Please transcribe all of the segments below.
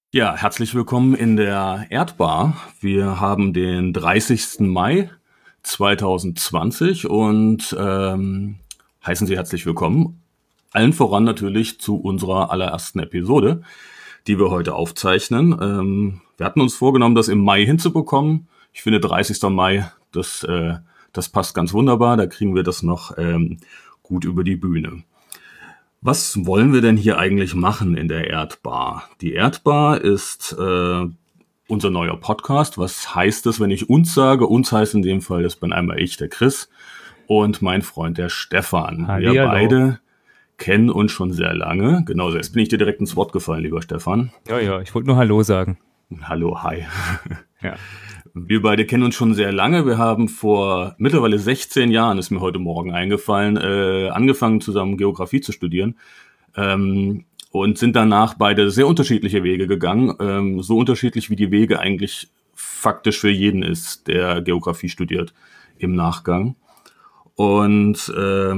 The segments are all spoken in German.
Ja, herzlich willkommen in der Erdbar. Wir haben den 30. Mai 2020 und heißen Sie herzlich willkommen. Allen voran natürlich zu unserer allerersten Episode, die wir heute aufzeichnen. Wir hatten uns vorgenommen, das im Mai hinzubekommen. Ich finde 30. Mai, das passt ganz wunderbar. Da kriegen wir das noch gut über die Bühne. Was wollen wir denn hier eigentlich machen in der Erdbar? Die Erdbar ist unser neuer Podcast. Was heißt es, wenn ich uns sage? Uns heißt in dem Fall, das bin einmal ich, der Chris, und mein Freund, der Stefan. Wir Hallihallo. beide kennen uns schon sehr lange. Genau, jetzt bin ich dir direkt ins Wort gefallen, lieber Stefan. Ja, ich wollte nur Hallo sagen. Hallo, hi. Ja. Wir beide kennen uns schon sehr lange. Wir haben vor mittlerweile 16 Jahren, ist mir heute Morgen eingefallen, angefangen zusammen Geografie zu studieren und sind danach beide sehr unterschiedliche Wege gegangen. So unterschiedlich wie die Wege eigentlich faktisch für jeden ist, der Geografie studiert im Nachgang. Und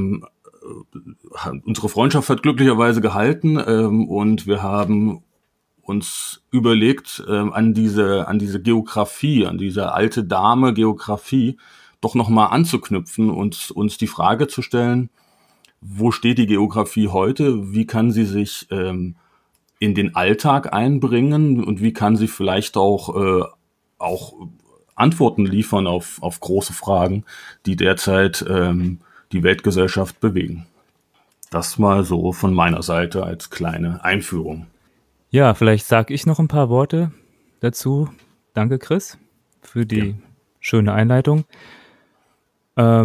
unsere Freundschaft hat glücklicherweise gehalten und wir haben uns überlegt, an diese Geografie, an diese alte Dame Geografie doch nochmal anzuknüpfen und uns die Frage zu stellen, wo steht die Geografie heute? Wie kann sie sich in den Alltag einbringen und wie kann sie vielleicht auch Antworten liefern auf große Fragen, die derzeit die Weltgesellschaft bewegen? Das mal so von meiner Seite als kleine Einführung. Ja, vielleicht sage ich noch ein paar Worte dazu. Danke, Chris, für die schöne Einleitung. Ja,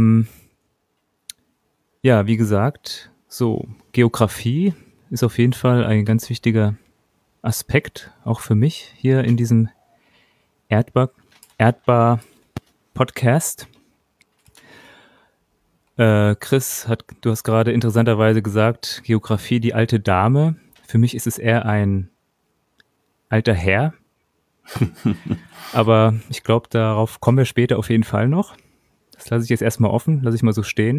wie gesagt, so Geografie ist auf jeden Fall ein ganz wichtiger Aspekt, auch für mich hier in diesem Erdbar-Podcast. Chris, du hast gerade interessanterweise gesagt, Geografie, die alte Dame. Für mich ist es eher ein alter Herr. Aber ich glaube, darauf kommen wir später auf jeden Fall noch. Das lasse ich jetzt erstmal offen, lasse ich mal so stehen.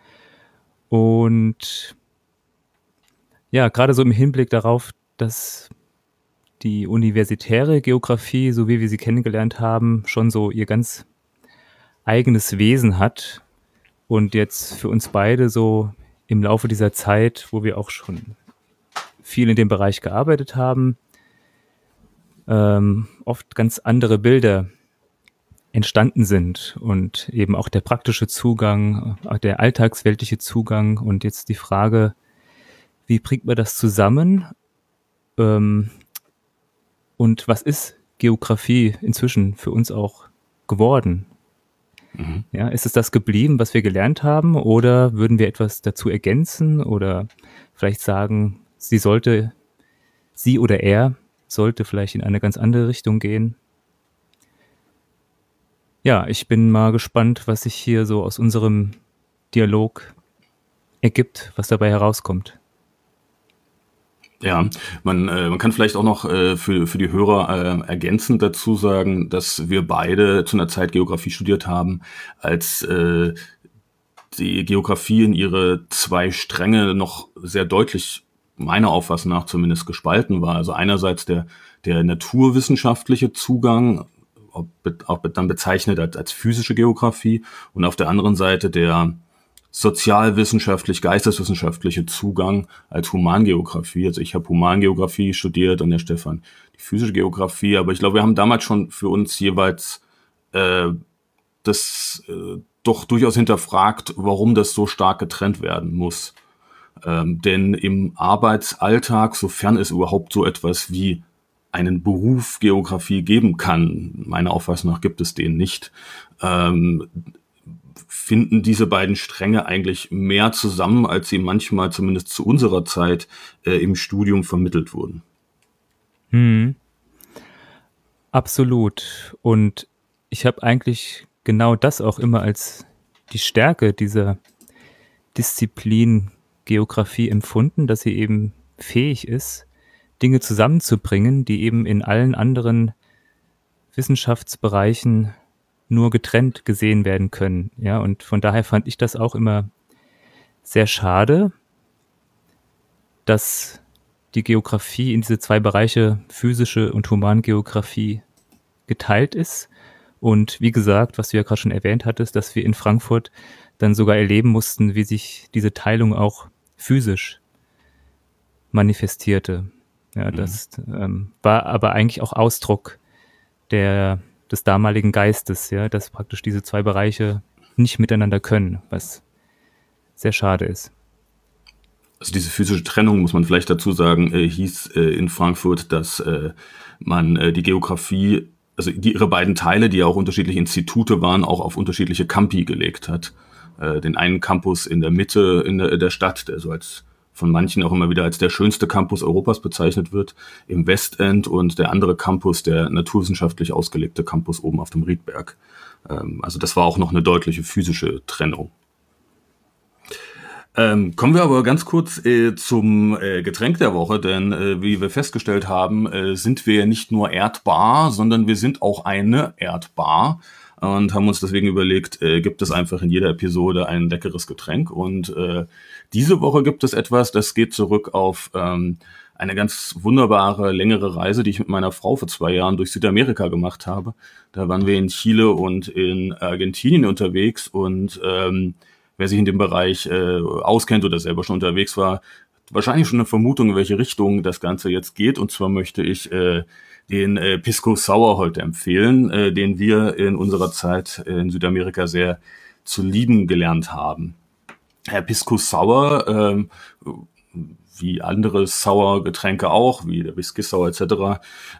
Und ja, gerade so im Hinblick darauf, dass die universitäre Geografie, so wie wir sie kennengelernt haben, schon so ihr ganz eigenes Wesen hat. Und jetzt für uns beide so im Laufe dieser Zeit, wo wir auch schon viel in dem Bereich gearbeitet haben, oft ganz andere Bilder entstanden sind und eben auch der praktische Zugang, der alltagsweltliche Zugang und jetzt die Frage, wie bringt man das zusammen und was ist Geografie inzwischen für uns auch geworden? Mhm. Ja, ist es das geblieben, was wir gelernt haben, oder würden wir etwas dazu ergänzen oder vielleicht sagen, sie oder er sollte vielleicht in eine ganz andere Richtung gehen? Ja, ich bin mal gespannt, was sich hier so aus unserem Dialog ergibt, was dabei herauskommt. Ja, man kann vielleicht auch noch für die Hörer ergänzend dazu sagen, dass wir beide zu einer Zeit Geografie studiert haben, als die Geografie in ihre zwei Stränge noch sehr deutlich, meiner Auffassung nach zumindest, gespalten war. Also einerseits der naturwissenschaftliche Zugang, auch dann bezeichnet als physische Geografie, und auf der anderen Seite der sozialwissenschaftlich-geisteswissenschaftliche Zugang als Humangeografie. Also ich habe Humangeografie studiert und der Stefan die physische Geografie, aber ich glaube, wir haben damals schon für uns jeweils das doch durchaus hinterfragt, warum das so stark getrennt werden muss. Denn im Arbeitsalltag, sofern es überhaupt so etwas wie einen Beruf Geografie geben kann, meiner Auffassung nach gibt es den nicht, finden diese beiden Stränge eigentlich mehr zusammen, als sie manchmal zumindest zu unserer Zeit im Studium vermittelt wurden. Absolut. Und ich habe eigentlich genau das auch immer als die Stärke dieser Disziplin Geografie empfunden, dass sie eben fähig ist, Dinge zusammenzubringen, die eben in allen anderen Wissenschaftsbereichen nur getrennt gesehen werden können. Ja, und von daher fand ich das auch immer sehr schade, dass die Geografie in diese zwei Bereiche, physische und Humangeografie, geteilt ist. Und wie gesagt, was du ja gerade schon erwähnt hattest, dass wir in Frankfurt dann sogar erleben mussten, wie sich diese Teilung auch physisch manifestierte. Ja, das war aber eigentlich auch Ausdruck des damaligen Geistes, ja, dass praktisch diese zwei Bereiche nicht miteinander können, was sehr schade ist. Also diese physische Trennung, muss man vielleicht dazu sagen, hieß in Frankfurt, dass man die Geografie, also ihre beiden Teile, die ja auch unterschiedliche Institute waren, auch auf unterschiedliche Campi gelegt hat. Den einen Campus in der Mitte in der Stadt, der so als von manchen auch immer wieder als der schönste Campus Europas bezeichnet wird, im Westend, und der andere Campus, der naturwissenschaftlich ausgelegte Campus oben auf dem Riedberg. Also das war auch noch eine deutliche physische Trennung. Kommen wir aber ganz kurz zum Getränk der Woche, denn wie wir festgestellt haben, sind wir nicht nur Erdbar, sondern wir sind auch eine Erdbar und haben uns deswegen überlegt, gibt es einfach in jeder Episode ein leckeres Getränk, und diese Woche gibt es etwas, das geht zurück auf eine ganz wunderbare, längere Reise, die ich mit meiner Frau vor 2 Jahren durch Südamerika gemacht habe. Da waren wir in Chile und in Argentinien unterwegs, und wer sich in dem Bereich auskennt oder selber schon unterwegs war, hat wahrscheinlich schon eine Vermutung, in welche Richtung das Ganze jetzt geht. Und zwar möchte ich den Pisco Sour heute empfehlen, den wir in unserer Zeit in Südamerika sehr zu lieben gelernt haben. Pisco Sour, wie andere Sour-Getränke auch, wie der Whisky Sour etc.,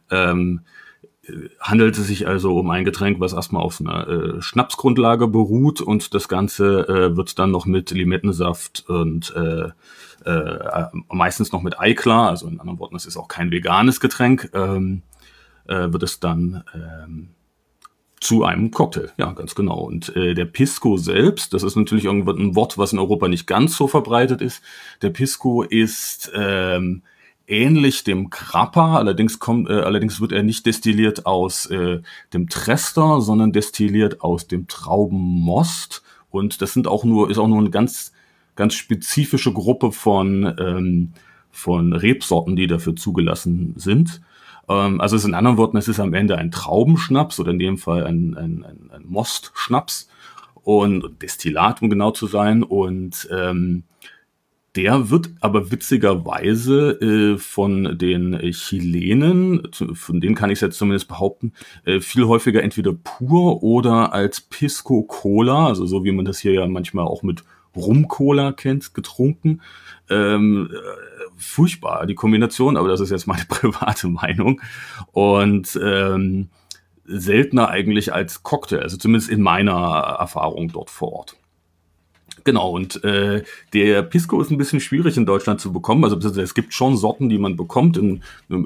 handelt es sich also um ein Getränk, was erstmal auf einer Schnapsgrundlage beruht, und das Ganze wird dann noch mit Limettensaft und meistens noch mit Eiklar, also in anderen Worten, es ist auch kein veganes Getränk, wird es dann zu einem Cocktail, ja, ganz genau. Und der Pisco selbst, das ist natürlich irgendwann ein Wort, was in Europa nicht ganz so verbreitet ist. Der Pisco ist ähnlich dem Grappa, allerdings wird er nicht destilliert aus dem Trester, sondern destilliert aus dem Traubenmost. Und das ist auch nur eine ganz, ganz spezifische Gruppe von Rebsorten, die dafür zugelassen sind. Also in anderen Worten, es ist am Ende ein Traubenschnaps oder in dem Fall ein Mostschnaps und Destillat, um genau zu sein. Und der wird aber witzigerweise von den Chilenen, von denen kann ich es jetzt zumindest behaupten, viel häufiger entweder pur oder als Pisco Cola, also so wie man das hier ja manchmal auch mit Rum-Cola kennt, getrunken. Furchtbar, die Kombination, aber das ist jetzt meine private Meinung. Und seltener eigentlich als Cocktail, also zumindest in meiner Erfahrung dort vor Ort. Genau, und der Pisco ist ein bisschen schwierig in Deutschland zu bekommen. Also es gibt schon Sorten, die man bekommt in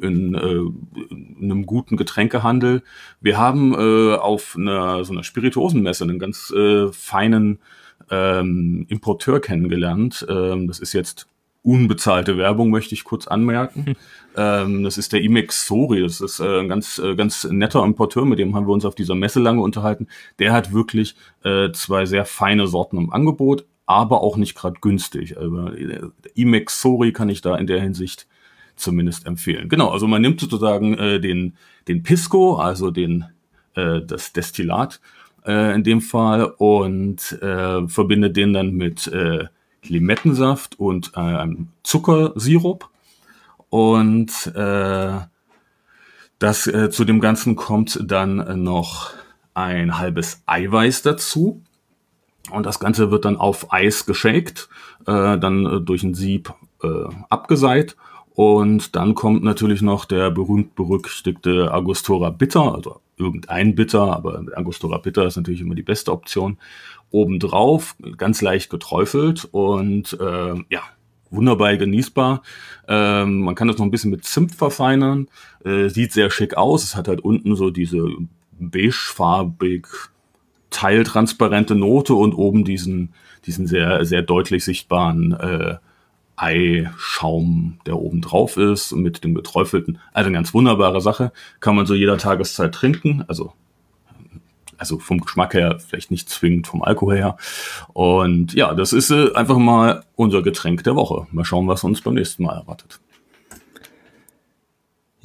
einem guten Getränkehandel. Wir haben auf so einer Spirituosenmesse einen ganz feinen Importeur kennengelernt. Das ist jetzt unbezahlte Werbung, möchte ich kurz anmerken. Das ist der Imex Sori. Das ist ein ganz netter Importeur, mit dem haben wir uns auf dieser Messe lange unterhalten. Der hat wirklich 2 sehr feine Sorten im Angebot, aber auch nicht gerade günstig. Also Imex Sori kann ich da in der Hinsicht zumindest empfehlen. Genau, also man nimmt sozusagen den Pisco, also das Destillat in dem Fall, und verbindet den dann mit Limettensaft und einem Zuckersirup. Und zu dem Ganzen kommt dann noch ein halbes Eiweiß dazu. Und das Ganze wird dann auf Eis geshakt, dann durch ein Sieb abgeseit. Und dann kommt natürlich noch der berühmt-berüchtigte Angostura Bitter, also irgendein Bitter, aber Angostura Bitter ist natürlich immer die beste Option, obendrauf, ganz leicht geträufelt und wunderbar genießbar. Man kann das noch ein bisschen mit Zimt verfeinern, sieht sehr schick aus. Es hat halt unten so diese beigefarbig teiltransparente Note und oben diesen sehr, sehr deutlich sichtbaren Eischaum, der oben drauf ist, mit dem geträufelten. Also eine ganz wunderbare Sache. Kann man so jeder Tageszeit trinken. Also vom Geschmack her, vielleicht nicht zwingend vom Alkohol her. Und ja, das ist einfach mal unser Getränk der Woche. Mal schauen, was uns beim nächsten Mal erwartet.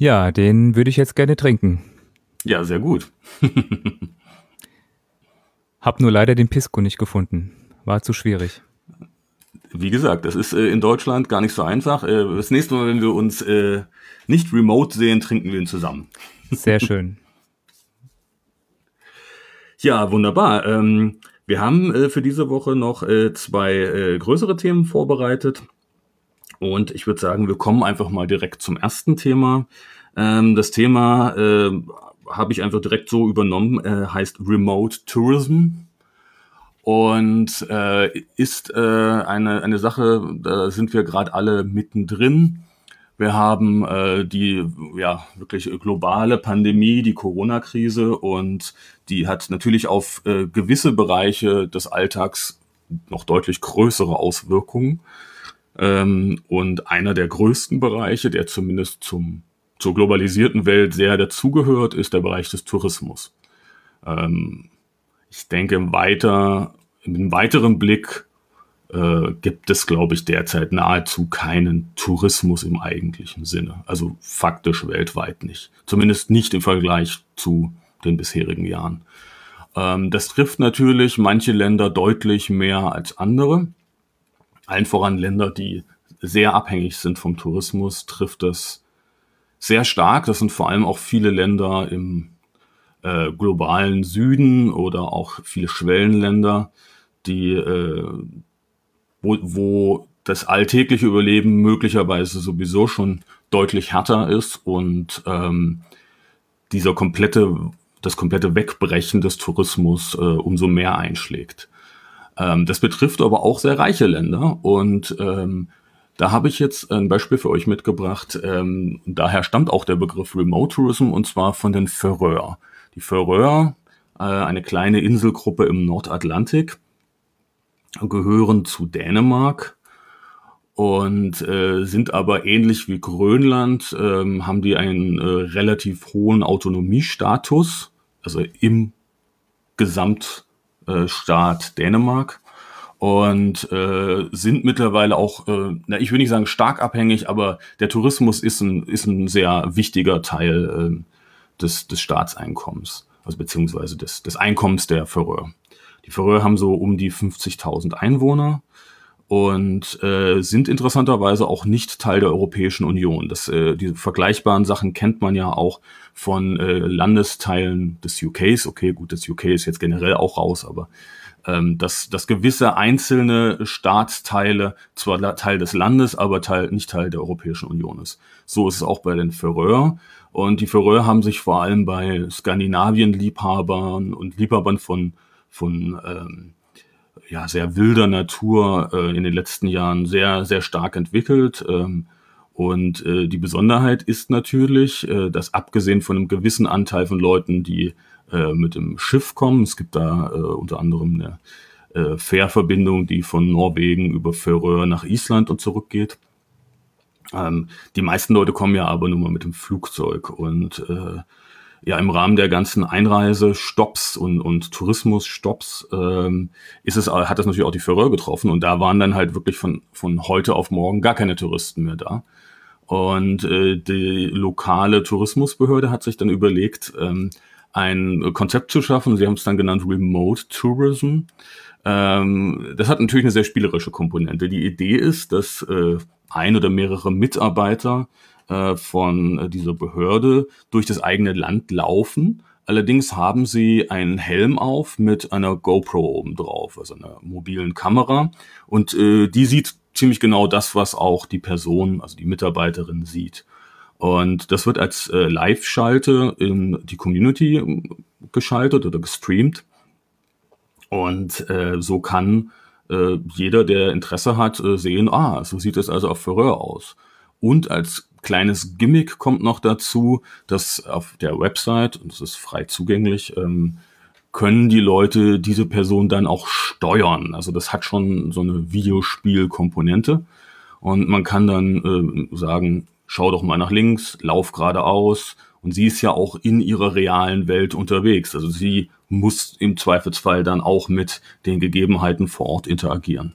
Ja, den würde ich jetzt gerne trinken. Ja, sehr gut. Hab nur leider den Pisco nicht gefunden. War zu schwierig. Wie gesagt, das ist in Deutschland gar nicht so einfach. Das nächste Mal, wenn wir uns nicht remote sehen, trinken wir ihn zusammen. Sehr schön. Ja, wunderbar. Wir haben für diese Woche noch zwei größere Themen vorbereitet. Und ich würde sagen, wir kommen einfach mal direkt zum ersten Thema. Das Thema habe ich einfach direkt so übernommen, heißt Remote Tourism. Und ist eine Sache, da sind wir gerade alle mittendrin. Wir haben die wirklich globale Pandemie, die Corona-Krise, und die hat natürlich auf gewisse Bereiche des Alltags noch deutlich größere Auswirkungen. Und einer der größten Bereiche, der zumindest zur globalisierten Welt sehr dazugehört, ist der Bereich des Tourismus. Ich denke, im weiteren Blick gibt es, glaube ich, derzeit nahezu keinen Tourismus im eigentlichen Sinne. Also faktisch weltweit nicht. Zumindest nicht im Vergleich zu den bisherigen Jahren. Das trifft natürlich manche Länder deutlich mehr als andere. Allen voran Länder, die sehr abhängig sind vom Tourismus, trifft das sehr stark. Das sind vor allem auch viele Länder im globalen Süden oder auch viele Schwellenländer, die wo das alltägliche Überleben möglicherweise sowieso schon deutlich härter ist und das komplette Wegbrechen des Tourismus umso mehr einschlägt. Das betrifft aber auch sehr reiche Länder, und da habe ich jetzt ein Beispiel für euch mitgebracht. Daher stammt auch der Begriff Remote Tourism, und zwar von den Färöer. Die Färöer, eine kleine Inselgruppe im Nordatlantik, gehören zu Dänemark und sind aber ähnlich wie Grönland, haben die einen relativ hohen Autonomiestatus, also im Gesamtstaat Dänemark, und sind mittlerweile auch, ich will nicht sagen stark abhängig, aber der Tourismus ist ein sehr wichtiger Teil des Staatseinkommens, also beziehungsweise des Einkommens der Färöer. Die Färöer haben so um die 50.000 Einwohner und sind interessanterweise auch nicht Teil der Europäischen Union. Diese vergleichbaren Sachen kennt man ja auch von Landesteilen des UKs. Okay, gut, das UK ist jetzt generell auch raus, aber dass gewisse einzelne Staatsteile zwar Teil des Landes, aber nicht Teil der Europäischen Union ist. So ist es auch bei den Färöer. Und die Färöer haben sich vor allem bei Skandinavien-Liebhabern und Liebhabern von sehr wilder Natur in den letzten Jahren sehr, sehr stark entwickelt. Und die Besonderheit ist natürlich, dass abgesehen von einem gewissen Anteil von Leuten, die mit dem Schiff kommen, es gibt da unter anderem eine Fährverbindung, die von Norwegen über Färöer nach Island und zurückgeht. Die meisten Leute kommen ja aber nur mal mit dem Flugzeug, und im Rahmen der ganzen Einreisestopps und Tourismusstopps hat das natürlich auch die Färöer getroffen, und da waren dann halt wirklich von heute auf morgen gar keine Touristen mehr da. Und die lokale Tourismusbehörde hat sich dann überlegt, ein Konzept zu schaffen. Sie haben es dann genannt Remote Tourism. Das hat natürlich eine sehr spielerische Komponente. Die Idee ist, dass ein oder mehrere Mitarbeiter von dieser Behörde durch das eigene Land laufen. Allerdings haben sie einen Helm auf mit einer GoPro oben drauf, also einer mobilen Kamera. Und die sieht ziemlich genau das, was auch die Person, also die Mitarbeiterin, sieht. Und das wird als Live-Schalte in die Community geschaltet oder gestreamt. Und so kann jeder, der Interesse hat, sehen, so sieht es also auf Färöer aus. Und als kleines Gimmick kommt noch dazu, dass auf der Website, und das ist frei zugänglich, können die Leute diese Person dann auch steuern. Also das hat schon so eine Videospielkomponente. Und man kann dann sagen, schau doch mal nach links, lauf geradeaus. Und sie ist ja auch in ihrer realen Welt unterwegs. Also sie muss im Zweifelsfall dann auch mit den Gegebenheiten vor Ort interagieren.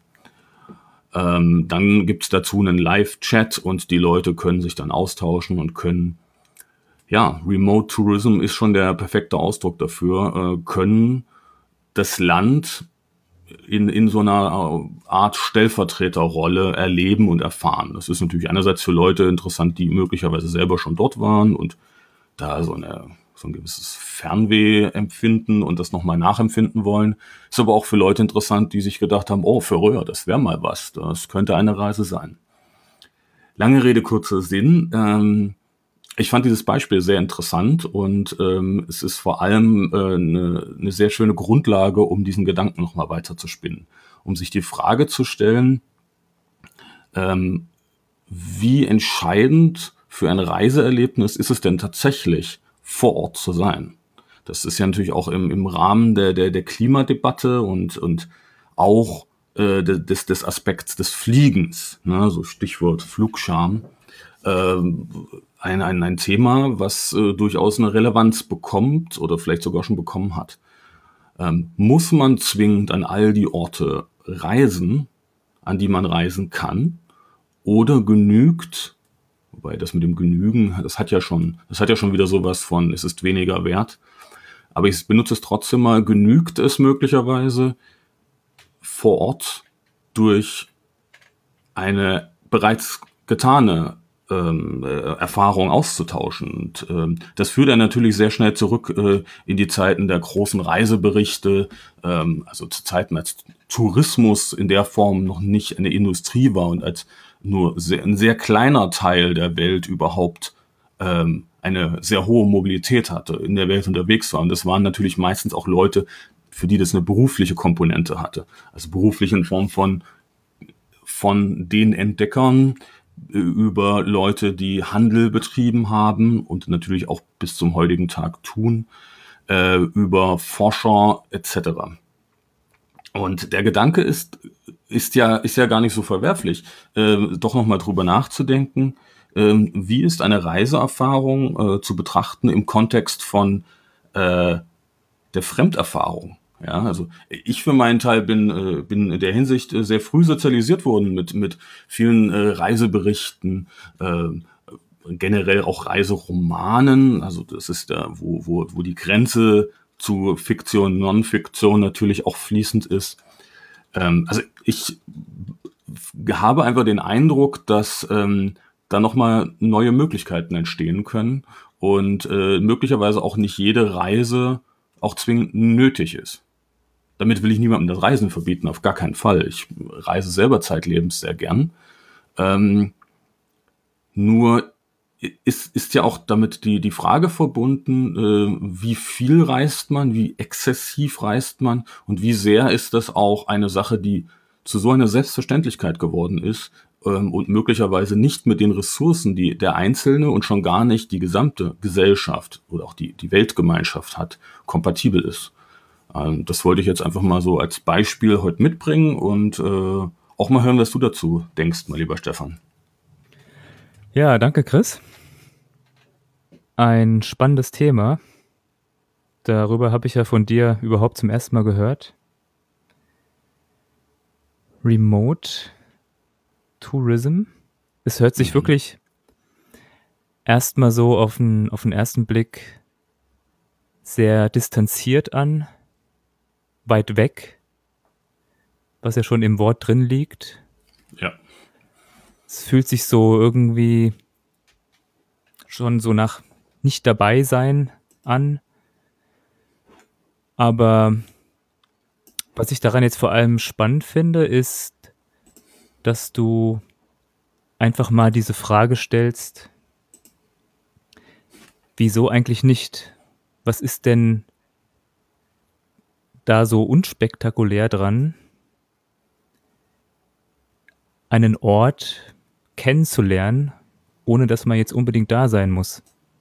Dann gibt's dazu einen Live-Chat, und die Leute können sich dann austauschen und können Ja, Remote Tourism ist schon der perfekte Ausdruck dafür, können das Land in so einer Art Stellvertreterrolle erleben und erfahren. Das ist natürlich einerseits für Leute interessant, die möglicherweise selber schon dort waren und da so ein gewisses Fernweh empfinden und das nochmal nachempfinden wollen. Ist aber auch für Leute interessant, die sich gedacht haben, oh, Färöer, das wäre mal was, das könnte eine Reise sein. Lange Rede, kurzer Sinn. Ich fand dieses Beispiel sehr interessant und es ist vor allem eine sehr schöne Grundlage, um diesen Gedanken nochmal weiter zu spinnen. Um sich die Frage zu stellen, wie entscheidend für ein Reiseerlebnis ist es denn tatsächlich, vor Ort zu sein? Das ist ja natürlich auch im Rahmen der Klimadebatte und auch des Aspekts des Fliegens, ne, so Stichwort Flugscham, ein Thema, was durchaus eine Relevanz bekommt oder vielleicht sogar schon bekommen hat. Muss man zwingend an all die Orte reisen, an die man reisen kann, oder genügt, wobei das mit dem Genügen, das hat ja schon wieder sowas von, es ist weniger wert, aber ich benutze es trotzdem mal, genügt es möglicherweise vor Ort durch eine bereits getane Erfahrung auszutauschen. Und das führt dann natürlich sehr schnell zurück in die Zeiten der großen Reiseberichte, also zu Zeiten, als Tourismus in der Form noch nicht eine Industrie war und als nur ein sehr kleiner Teil der Welt überhaupt eine sehr hohe Mobilität hatte, in der Welt unterwegs war. Und das waren natürlich meistens auch Leute, für die das eine berufliche Komponente hatte. Also beruflich in Form von den Entdeckern über Leute, die Handel betrieben haben und natürlich auch bis zum heutigen Tag tun, über Forscher etc. Und der Gedanke ist ja gar nicht so verwerflich, doch nochmal drüber nachzudenken, wie ist eine Reiseerfahrung zu betrachten im Kontext von der Fremderfahrung. Ja, also ich für meinen Teil bin in der Hinsicht sehr früh sozialisiert worden mit vielen Reiseberichten, generell auch Reiseromanen. Also das ist da, wo die Grenze zu Fiktion, Non-Fiktion natürlich auch fließend ist. Also ich habe einfach den Eindruck, dass da nochmal neue Möglichkeiten entstehen können und möglicherweise auch nicht jede Reise auch zwingend nötig ist. Damit will ich niemandem das Reisen verbieten, auf gar keinen Fall. Ich reise selber zeitlebens sehr gern. Nur ist ja auch damit die Frage verbunden, wie viel reist man, wie exzessiv reist man und wie sehr ist das auch eine Sache, die zu so einer Selbstverständlichkeit geworden ist und möglicherweise nicht mit den Ressourcen, die der Einzelne und schon gar nicht die gesamte Gesellschaft oder auch die Weltgemeinschaft hat, kompatibel ist. Das wollte ich jetzt einfach mal so als Beispiel heute mitbringen und auch mal hören, was du dazu denkst, mein lieber Stefan. Ja, danke, Chris. Ein spannendes Thema. Darüber habe ich ja von dir überhaupt zum ersten Mal gehört. Remote Tourism. Es hört sich wirklich erstmal so auf den ersten Blick sehr distanziert an, weit weg, was ja schon im Wort drin liegt. Ja. Es fühlt sich so irgendwie schon so nach nicht dabei sein an. Aber was ich daran jetzt vor allem spannend finde, ist, dass du einfach mal diese Frage stellst, wieso eigentlich nicht? Was ist denn da so unspektakulär dran, einen Ort kennenzulernen, ohne dass man jetzt unbedingt da sein muss?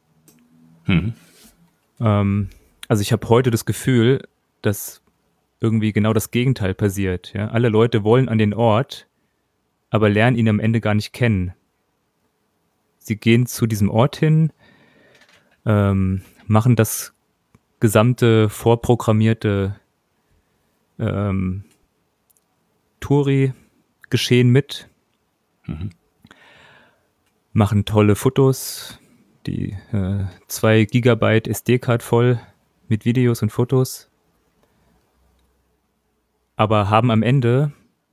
Also ich habe heute das Gefühl, dass irgendwie genau das Gegenteil passiert. Ja? Alle Leute wollen an den Ort, aber lernen ihn am Ende gar nicht kennen. Sie gehen zu diesem Ort hin, machen das gesamte vorprogrammierte Touri-Geschehen mit, machen tolle Fotos, die 2 Gigabyte SD-Card voll mit Videos und Fotos, aber haben am Ende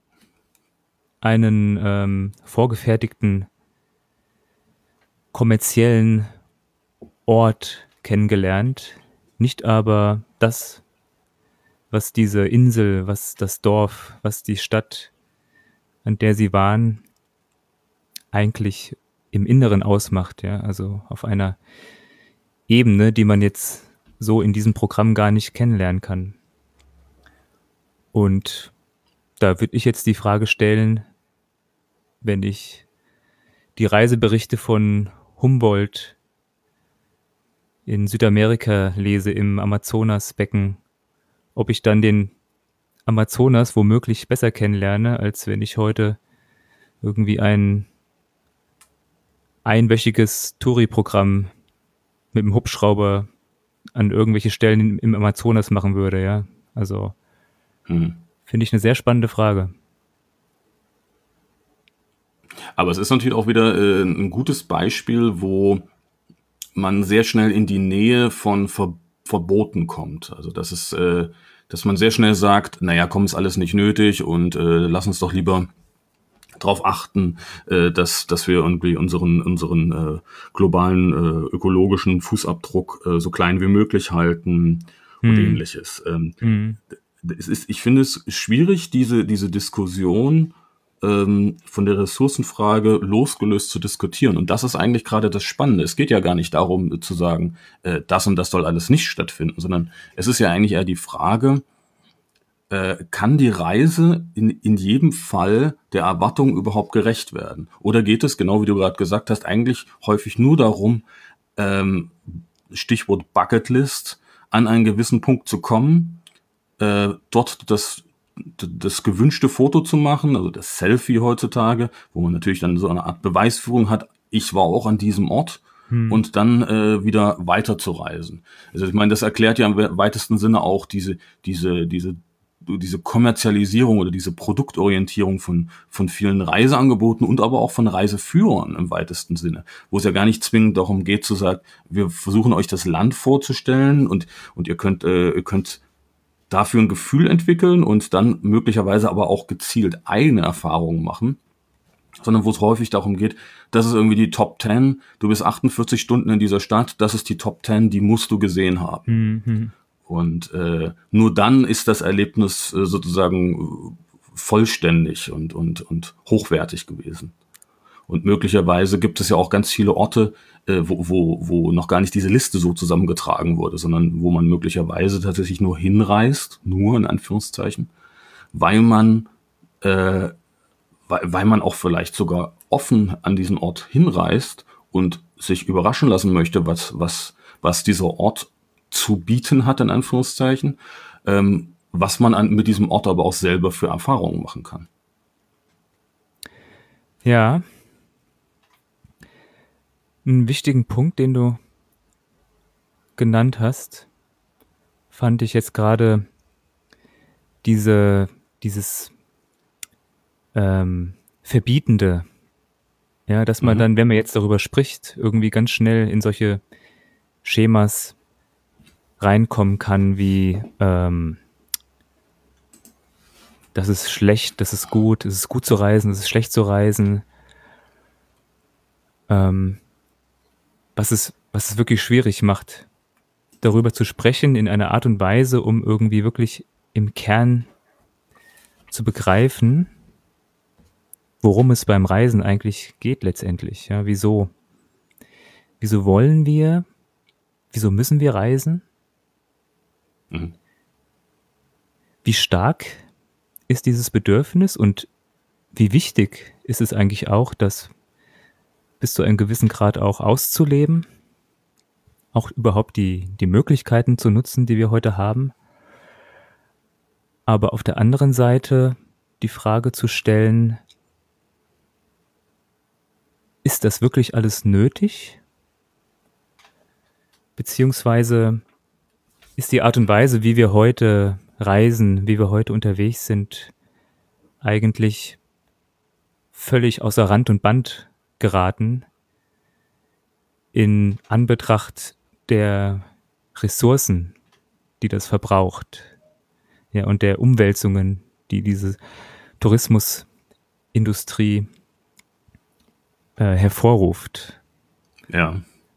einen vorgefertigten kommerziellen Ort kennengelernt, nicht aber das, was diese Insel, was das Dorf, was die Stadt, an der sie waren, eigentlich im Inneren ausmacht, ja, also auf einer Ebene, die man jetzt so in diesem Programm gar nicht kennenlernen kann. Und da würde ich jetzt die Frage stellen, wenn ich die Reiseberichte von Humboldt in Südamerika lese, im Amazonasbecken, ob ich dann den Amazonas womöglich besser kennenlerne, als wenn ich heute irgendwie ein einwöchiges Touri-Programm mit dem Hubschrauber an irgendwelche Stellen im Amazonas machen würde, ja. Also finde ich eine sehr spannende Frage. Aber es ist natürlich auch wieder ein gutes Beispiel, wo man sehr schnell in die Nähe von Verboten kommt. Also dass man sehr schnell sagt, naja, komm, ist alles nicht nötig und lass uns doch lieber darauf achten, dass wir irgendwie unseren globalen ökologischen Fußabdruck so klein wie möglich halten und ähnliches. Ich finde es schwierig, diese Diskussion von der Ressourcenfrage losgelöst zu diskutieren. Und das ist eigentlich gerade das Spannende. Es geht ja gar nicht darum zu sagen, das und das soll alles nicht stattfinden, sondern es ist ja eigentlich eher die Frage, kann die Reise in jedem Fall der Erwartung überhaupt gerecht werden? Oder geht es, genau wie du gerade gesagt hast, eigentlich häufig nur darum, Stichwort Bucketlist, an einen gewissen Punkt zu kommen, dort das gewünschte Foto zu machen, also das Selfie heutzutage, wo man natürlich dann so eine Art Beweisführung hat, ich war auch an diesem Ort, und dann wieder weiterzureisen. Also ich meine, das erklärt ja im weitesten Sinne auch diese Kommerzialisierung oder diese Produktorientierung von vielen Reiseangeboten und aber auch von Reiseführern im weitesten Sinne, wo es ja gar nicht zwingend darum geht zu sagen, wir versuchen euch das Land vorzustellen und ihr könnt dafür ein Gefühl entwickeln und dann möglicherweise aber auch gezielt eigene Erfahrungen machen, sondern wo es häufig darum geht, das ist irgendwie die Top 10, du bist 48 Stunden in dieser Stadt, das ist die Top 10, die musst du gesehen haben. Und nur dann ist das Erlebnis sozusagen vollständig und hochwertig gewesen. Und möglicherweise gibt es ja auch ganz viele Orte, wo noch gar nicht diese Liste so zusammengetragen wurde, sondern wo man möglicherweise tatsächlich nur hinreist, nur in Anführungszeichen, weil man auch vielleicht sogar offen an diesen Ort hinreist und sich überraschen lassen möchte, was dieser Ort zu bieten hat, in Anführungszeichen, was man mit diesem Ort aber auch selber für Erfahrungen machen kann. Ja. Einen wichtigen Punkt, den du genannt hast, fand ich jetzt gerade dieses Verbietende, ja, dass man dann, wenn man jetzt darüber spricht, irgendwie ganz schnell in solche Schemas reinkommen kann, wie das ist schlecht, das ist gut, es ist gut zu reisen, es ist schlecht zu reisen. Was es wirklich schwierig macht, darüber zu sprechen in einer Art und Weise, um irgendwie wirklich im Kern zu begreifen, worum es beim Reisen eigentlich geht letztendlich. Ja, wieso wollen wir, wieso müssen wir reisen? Wie stark ist dieses Bedürfnis und wie wichtig ist es eigentlich auch, das bis zu einem gewissen Grad auch auszuleben, auch überhaupt die Möglichkeiten zu nutzen, die wir heute haben. Aber auf der anderen Seite die Frage zu stellen, ist das wirklich alles nötig? Beziehungsweise ist die Art und Weise, wie wir heute reisen, wie wir heute unterwegs sind, eigentlich völlig außer Rand und Band geraten, in Anbetracht der Ressourcen, die das verbraucht, ja, und der Umwälzungen, die diese Tourismusindustrie hervorruft. Ja.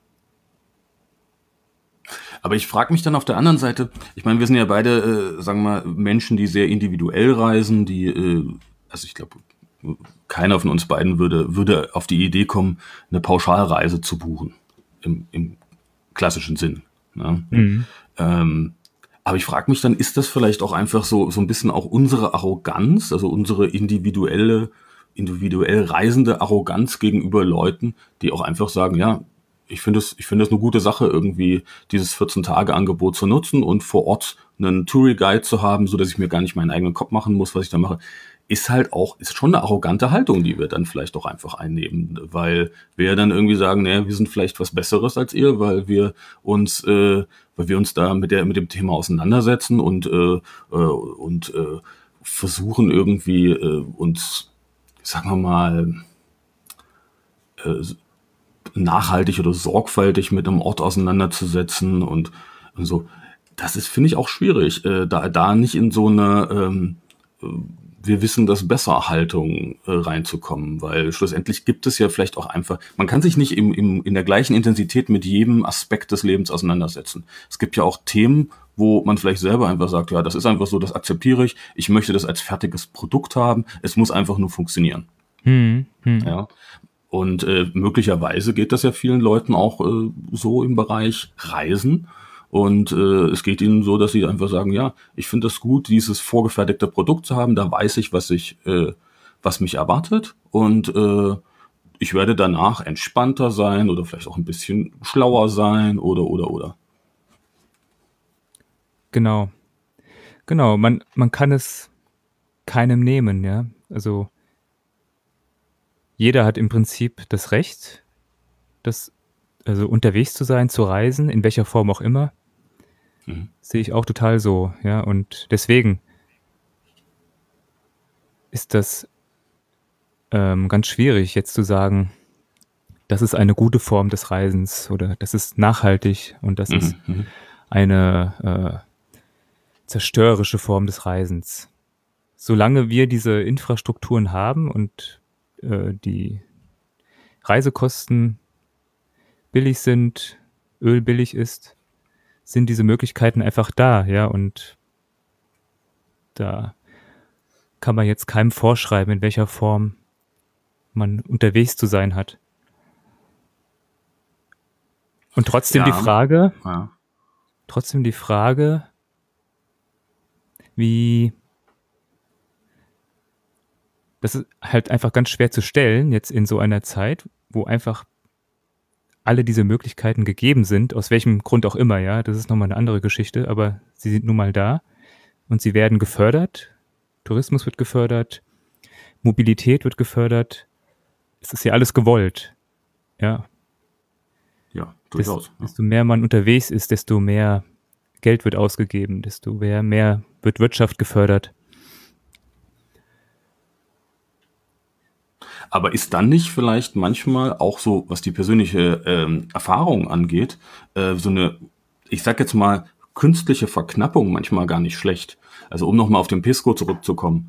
Aber ich frage mich dann auf der anderen Seite, ich meine, wir sind ja beide, sagen wir mal, Menschen, die sehr individuell reisen, also ich glaube, keiner von uns beiden würde auf die Idee kommen, eine Pauschalreise zu buchen, im klassischen Sinn. Ne? Mhm. Aber ich frage mich dann, ist das vielleicht auch einfach so ein bisschen auch unsere Arroganz, also unsere individuell reisende Arroganz gegenüber Leuten, die auch einfach sagen, ja, ich finde es eine gute Sache, irgendwie dieses 14-Tage-Angebot zu nutzen und vor Ort einen Touri-Guide zu haben, so dass ich mir gar nicht meinen eigenen Kopf machen muss, was ich da mache, ist schon eine arrogante Haltung, die wir dann vielleicht auch einfach einnehmen, weil wir dann irgendwie sagen, naja, wir sind vielleicht was Besseres als ihr, weil wir uns da mit dem Thema auseinandersetzen und versuchen irgendwie uns, sagen wir mal, nachhaltig oder sorgfältig mit einem Ort auseinanderzusetzen und so. Das ist, finde ich, auch schwierig, da nicht in so eine wir wissen das besser Haltung reinzukommen, weil schlussendlich gibt es ja vielleicht auch einfach, man kann sich nicht in der gleichen Intensität mit jedem Aspekt des Lebens auseinandersetzen. Es gibt ja auch Themen, wo man vielleicht selber einfach sagt, ja, das ist einfach so, das akzeptiere ich möchte das als fertiges Produkt haben, es muss einfach nur funktionieren. Ja. Und möglicherweise geht das ja vielen Leuten auch so im Bereich Reisen. Und es geht ihnen so, dass sie einfach sagen, ja, ich finde es gut, dieses vorgefertigte Produkt zu haben. Da weiß ich, was mich erwartet. Und ich werde danach entspannter sein oder vielleicht auch ein bisschen schlauer sein oder. Genau. Genau, man kann es keinem nehmen, ja. Also jeder hat im Prinzip das Recht, also unterwegs zu sein, zu reisen, in welcher Form auch immer. Sehe ich auch total so, ja. Und deswegen ist das ganz schwierig, jetzt zu sagen, das ist eine gute Form des Reisens oder das ist nachhaltig und das ist eine zerstörerische Form des Reisens. Solange wir diese Infrastrukturen haben und die Reisekosten billig sind, Öl billig ist, sind diese Möglichkeiten einfach da, ja, und da kann man jetzt keinem vorschreiben, in welcher Form man unterwegs zu sein hat. Und trotzdem Ja. die Frage, wie, das ist halt einfach ganz schwer zu stellen, jetzt in so einer Zeit, wo einfach alle diese Möglichkeiten gegeben sind, aus welchem Grund auch immer, ja, das ist nochmal eine andere Geschichte, aber sie sind nun mal da und sie werden gefördert. Tourismus wird gefördert, Mobilität wird gefördert. Es ist ja alles gewollt, ja. Ja, durchaus. Desto mehr man unterwegs ist, desto mehr Geld wird ausgegeben, desto mehr wird Wirtschaft gefördert. Aber ist dann nicht vielleicht manchmal auch so, was die persönliche Erfahrung angeht, so eine, ich sag jetzt mal, künstliche Verknappung manchmal gar nicht schlecht? Also um nochmal auf den Pisco zurückzukommen.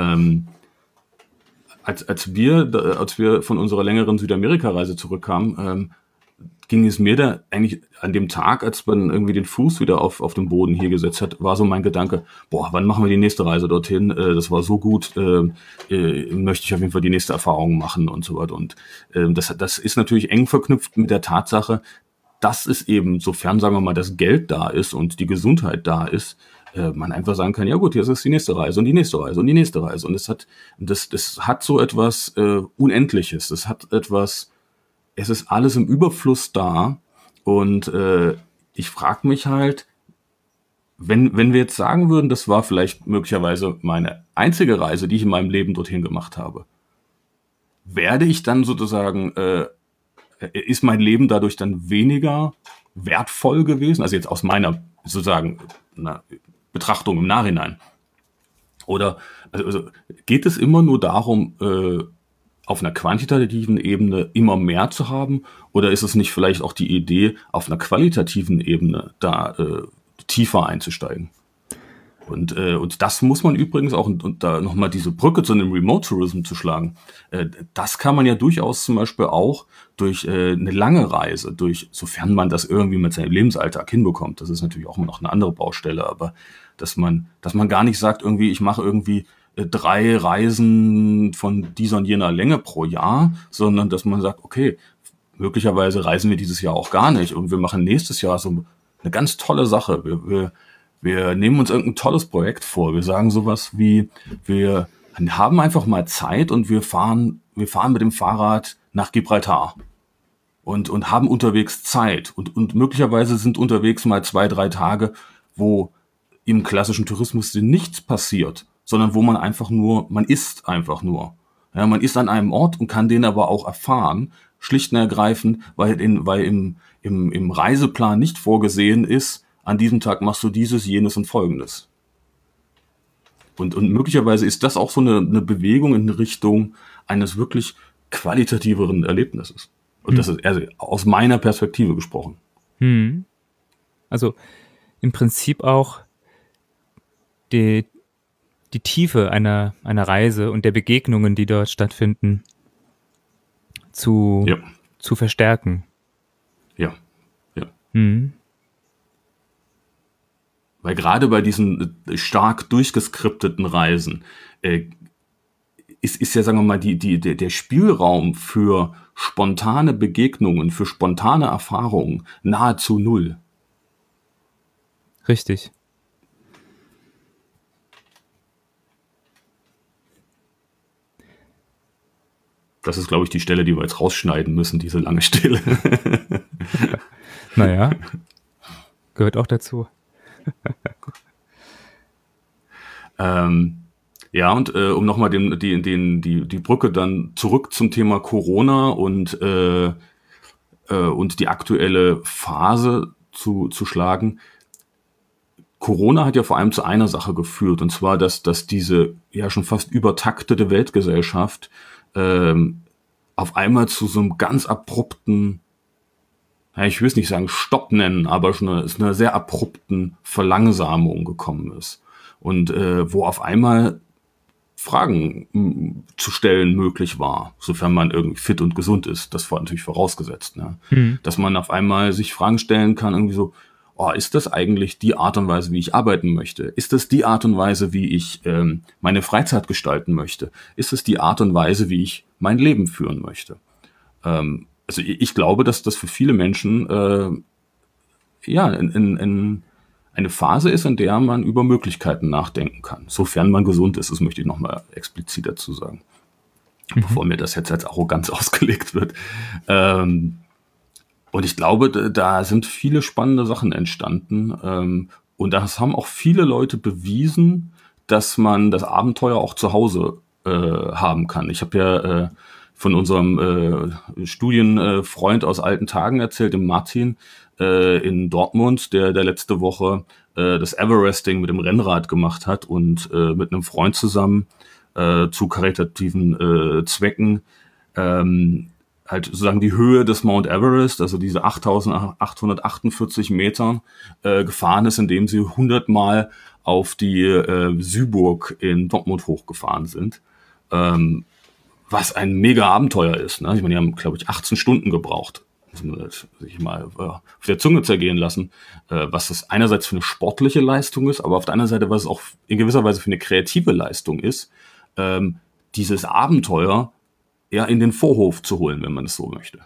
Als wir von unserer längeren Südamerika-Reise zurückkamen, ging es mir da eigentlich an dem Tag, als man irgendwie den Fuß wieder auf den Boden hier gesetzt hat, war so mein Gedanke, boah, wann machen wir die nächste Reise dorthin? Das war so gut, möchte ich auf jeden Fall die nächste Erfahrung machen und so weiter. Und das ist natürlich eng verknüpft mit der Tatsache, dass es eben, sofern, sagen wir mal, das Geld da ist und die Gesundheit da ist, man einfach sagen kann, ja gut, jetzt ist die nächste Reise und die nächste Reise und die nächste Reise. Und das hat so etwas Unendliches. Das hat etwas, es ist alles im Überfluss da. Und ich frage mich halt, wenn wir jetzt sagen würden, das war vielleicht möglicherweise meine einzige Reise, die ich in meinem Leben dorthin gemacht habe, werde ich dann sozusagen, ist mein Leben dadurch dann weniger wertvoll gewesen? Also jetzt aus meiner sozusagen Betrachtung im Nachhinein. Oder also geht es immer nur darum, auf einer quantitativen Ebene immer mehr zu haben? Oder ist es nicht vielleicht auch die Idee, auf einer qualitativen Ebene da tiefer einzusteigen? Und das muss man übrigens auch, und da nochmal diese Brücke zu einem Remote Tourism zu schlagen, das kann man ja durchaus zum Beispiel auch durch eine lange Reise, sofern man das irgendwie mit seinem Lebensalltag hinbekommt, das ist natürlich auch immer noch eine andere Baustelle, aber dass man gar nicht sagt, irgendwie, ich mache irgendwie 3 Reisen von dieser und jener Länge pro Jahr, sondern dass man sagt, okay, möglicherweise reisen wir dieses Jahr auch gar nicht und wir machen nächstes Jahr so eine ganz tolle Sache. Wir nehmen uns irgendein tolles Projekt vor. Wir sagen sowas wie, wir haben einfach mal Zeit und wir fahren mit dem Fahrrad nach Gibraltar und haben unterwegs Zeit und möglicherweise sind unterwegs mal 2, 3 Tage, wo im klassischen Tourismus nichts passiert, sondern wo man isst einfach nur. Ja, man ist an einem Ort und kann den aber auch erfahren, schlicht und ergreifend, weil im Reiseplan nicht vorgesehen ist, an diesem Tag machst du dieses, jenes und Folgendes. Und möglicherweise ist das auch so eine Bewegung in Richtung eines wirklich qualitativeren Erlebnisses. Und das ist also aus meiner Perspektive gesprochen. Also im Prinzip auch die Tiefe einer Reise und der Begegnungen, die dort stattfinden, zu verstärken. Ja. Weil gerade bei diesen stark durchgeskripteten Reisen ist ja, sagen wir mal, der Spielraum für spontane Begegnungen, für spontane Erfahrungen nahezu null. Richtig. Das ist, glaube ich, die Stelle, die wir jetzt rausschneiden müssen, diese lange Stille. Naja, gehört auch dazu. Ja, und um nochmal die Brücke dann zurück zum Thema Corona und die aktuelle Phase zu schlagen. Corona hat ja vor allem zu einer Sache geführt, und zwar, dass diese ja schon fast übertaktete Weltgesellschaft auf einmal zu so einem ganz abrupten, ich will es nicht sagen Stopp nennen, aber schon eine sehr abrupten Verlangsamung gekommen ist. Und wo auf einmal Fragen zu stellen möglich war, sofern man irgendwie fit und gesund ist. Das war natürlich vorausgesetzt, ne? Dass man auf einmal sich Fragen stellen kann, irgendwie so, ist das eigentlich die Art und Weise, wie ich arbeiten möchte? Ist das die Art und Weise, wie ich meine Freizeit gestalten möchte? Ist es die Art und Weise, wie ich mein Leben führen möchte? Also ich glaube, dass das für viele Menschen eine Phase ist, in der man über Möglichkeiten nachdenken kann, sofern man gesund ist. Das möchte ich nochmal explizit dazu sagen, bevor mir das jetzt als Arroganz ausgelegt wird. Und ich glaube, da sind viele spannende Sachen entstanden. Und das haben auch viele Leute bewiesen, dass man das Abenteuer auch zu Hause haben kann. Ich habe ja von unserem Studienfreund aus alten Tagen erzählt, dem Martin in Dortmund, der letzte Woche das Everesting mit dem Rennrad gemacht hat und mit einem Freund zusammen zu karitativen Zwecken halt sozusagen die Höhe des Mount Everest, also diese 8.848 Meter, gefahren ist, indem sie 100-mal auf die Syburg in Dortmund hochgefahren sind. Was ein mega Abenteuer ist. Ne? Ich meine, die haben, glaube ich, 18 Stunden gebraucht. Muss man sich mal auf der Zunge zergehen lassen, was das einerseits für eine sportliche Leistung ist, aber auf der anderen Seite, was es auch in gewisser Weise für eine kreative Leistung ist, dieses Abenteuer eher in den Vorhof zu holen, wenn man es so möchte.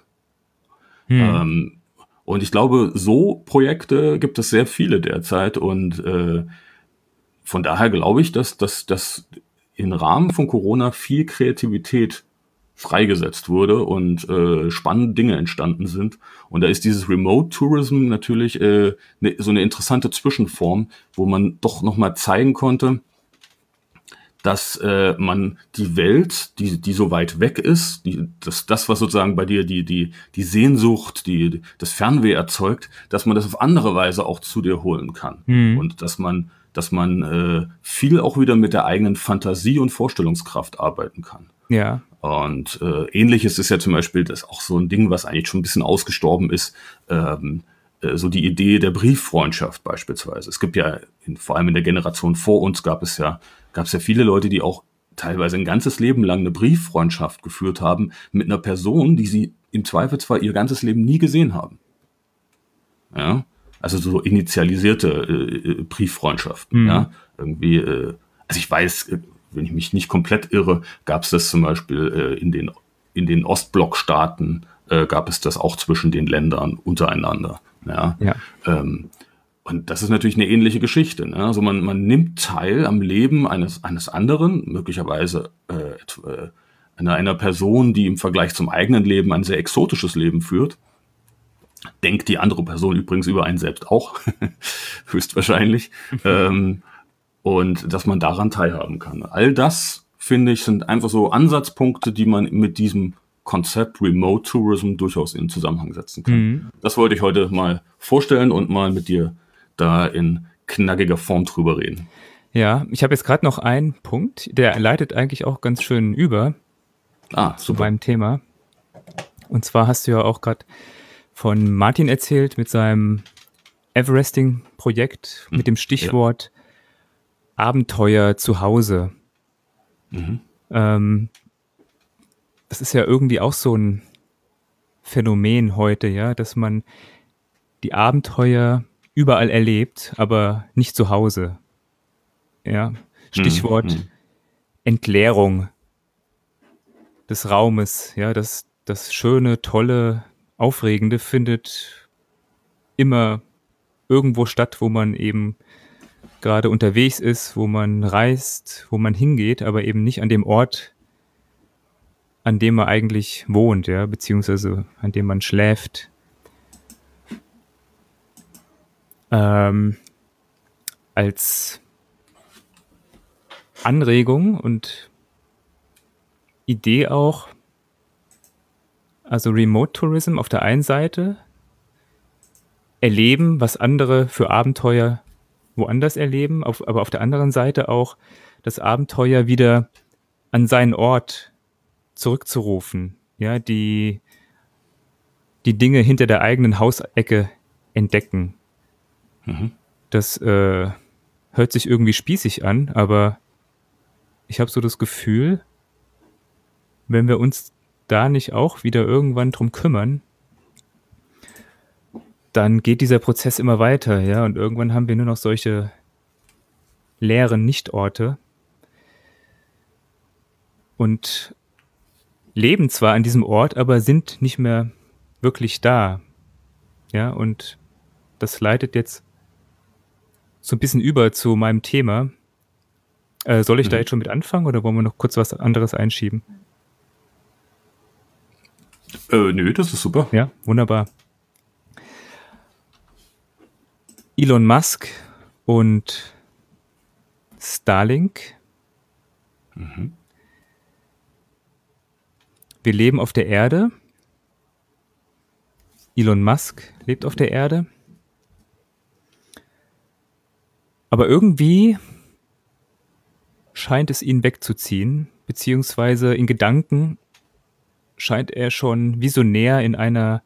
Und ich glaube, so Projekte gibt es sehr viele derzeit und von daher glaube ich, dass im Rahmen von Corona viel Kreativität freigesetzt wurde und spannende Dinge entstanden sind. Und da ist dieses Remote Tourism natürlich so eine interessante Zwischenform, wo man doch nochmal zeigen konnte, dass man die Welt, die so weit weg ist, das was sozusagen bei dir die Sehnsucht, das Fernweh erzeugt, dass man das auf andere Weise auch zu dir holen kann. Und dass man viel auch wieder mit der eigenen Fantasie und Vorstellungskraft arbeiten kann. Ja. Und ähnliches ist ja zum Beispiel das auch so ein Ding, was eigentlich schon ein bisschen ausgestorben ist, so die Idee der Brieffreundschaft beispielsweise. Es gibt ja, vor allem in der Generation vor uns, gab es ja viele Leute, die auch teilweise ein ganzes Leben lang eine Brieffreundschaft geführt haben mit einer Person, die sie im Zweifelsfall ihr ganzes Leben nie gesehen haben. Ja, also so initialisierte Brieffreundschaften. Ja, irgendwie. Also ich weiß, wenn ich mich nicht komplett irre, gab es das zum Beispiel in den Ostblockstaaten, gab es das auch zwischen den Ländern untereinander. Ja. Ja. Und das ist natürlich eine ähnliche Geschichte. Ne? Also man nimmt teil am Leben eines anderen, möglicherweise einer Person, die im Vergleich zum eigenen Leben ein sehr exotisches Leben führt. Denkt die andere Person übrigens über einen selbst auch, höchstwahrscheinlich. Und dass man daran teilhaben kann. All das, finde ich, sind einfach so Ansatzpunkte, die man mit diesem Konzept Remote Tourism durchaus in Zusammenhang setzen kann. Das wollte ich heute mal vorstellen und mal mit dir da in knackiger Form drüber reden. Ja, ich habe jetzt gerade noch einen Punkt, der leitet eigentlich auch ganz schön über zu meinem Thema. Und zwar hast du ja auch gerade von Martin erzählt mit seinem Everesting-Projekt mit dem Stichwort Abenteuer zu Hause. Das ist ja irgendwie auch so ein Phänomen heute, ja, dass man die Abenteuer überall erlebt, aber nicht zu Hause. Ja, Stichwort Entleerung des Raumes, ja, das Schöne, Tolle, Aufregende findet immer irgendwo statt, wo man eben gerade unterwegs ist, wo man reist, wo man hingeht, aber eben nicht an dem Ort, an dem man eigentlich wohnt, ja, beziehungsweise an dem man schläft. Als Anregung und Idee auch, also Remote Tourism auf der einen Seite, erleben, was andere für Abenteuer woanders erleben, aber auf der anderen Seite auch das Abenteuer wieder an seinen Ort zurückzurufen, ja, die Dinge hinter der eigenen Hausecke entdecken. Das hört sich irgendwie spießig an, aber ich habe so das Gefühl, wenn wir uns da nicht auch wieder irgendwann drum kümmern, dann geht dieser Prozess immer weiter, ja, und irgendwann haben wir nur noch solche leeren Nichtorte und leben zwar an diesem Ort, aber sind nicht mehr wirklich da, ja, und das leitet jetzt so ein bisschen über zu meinem Thema. Soll ich da jetzt schon mit anfangen oder wollen wir noch kurz was anderes einschieben? Nö, das ist super. Ja, wunderbar. Elon Musk und Starlink. Wir leben auf der Erde. Elon Musk lebt auf der Erde. Aber irgendwie scheint es ihn wegzuziehen, beziehungsweise in Gedanken scheint er schon visionär in einer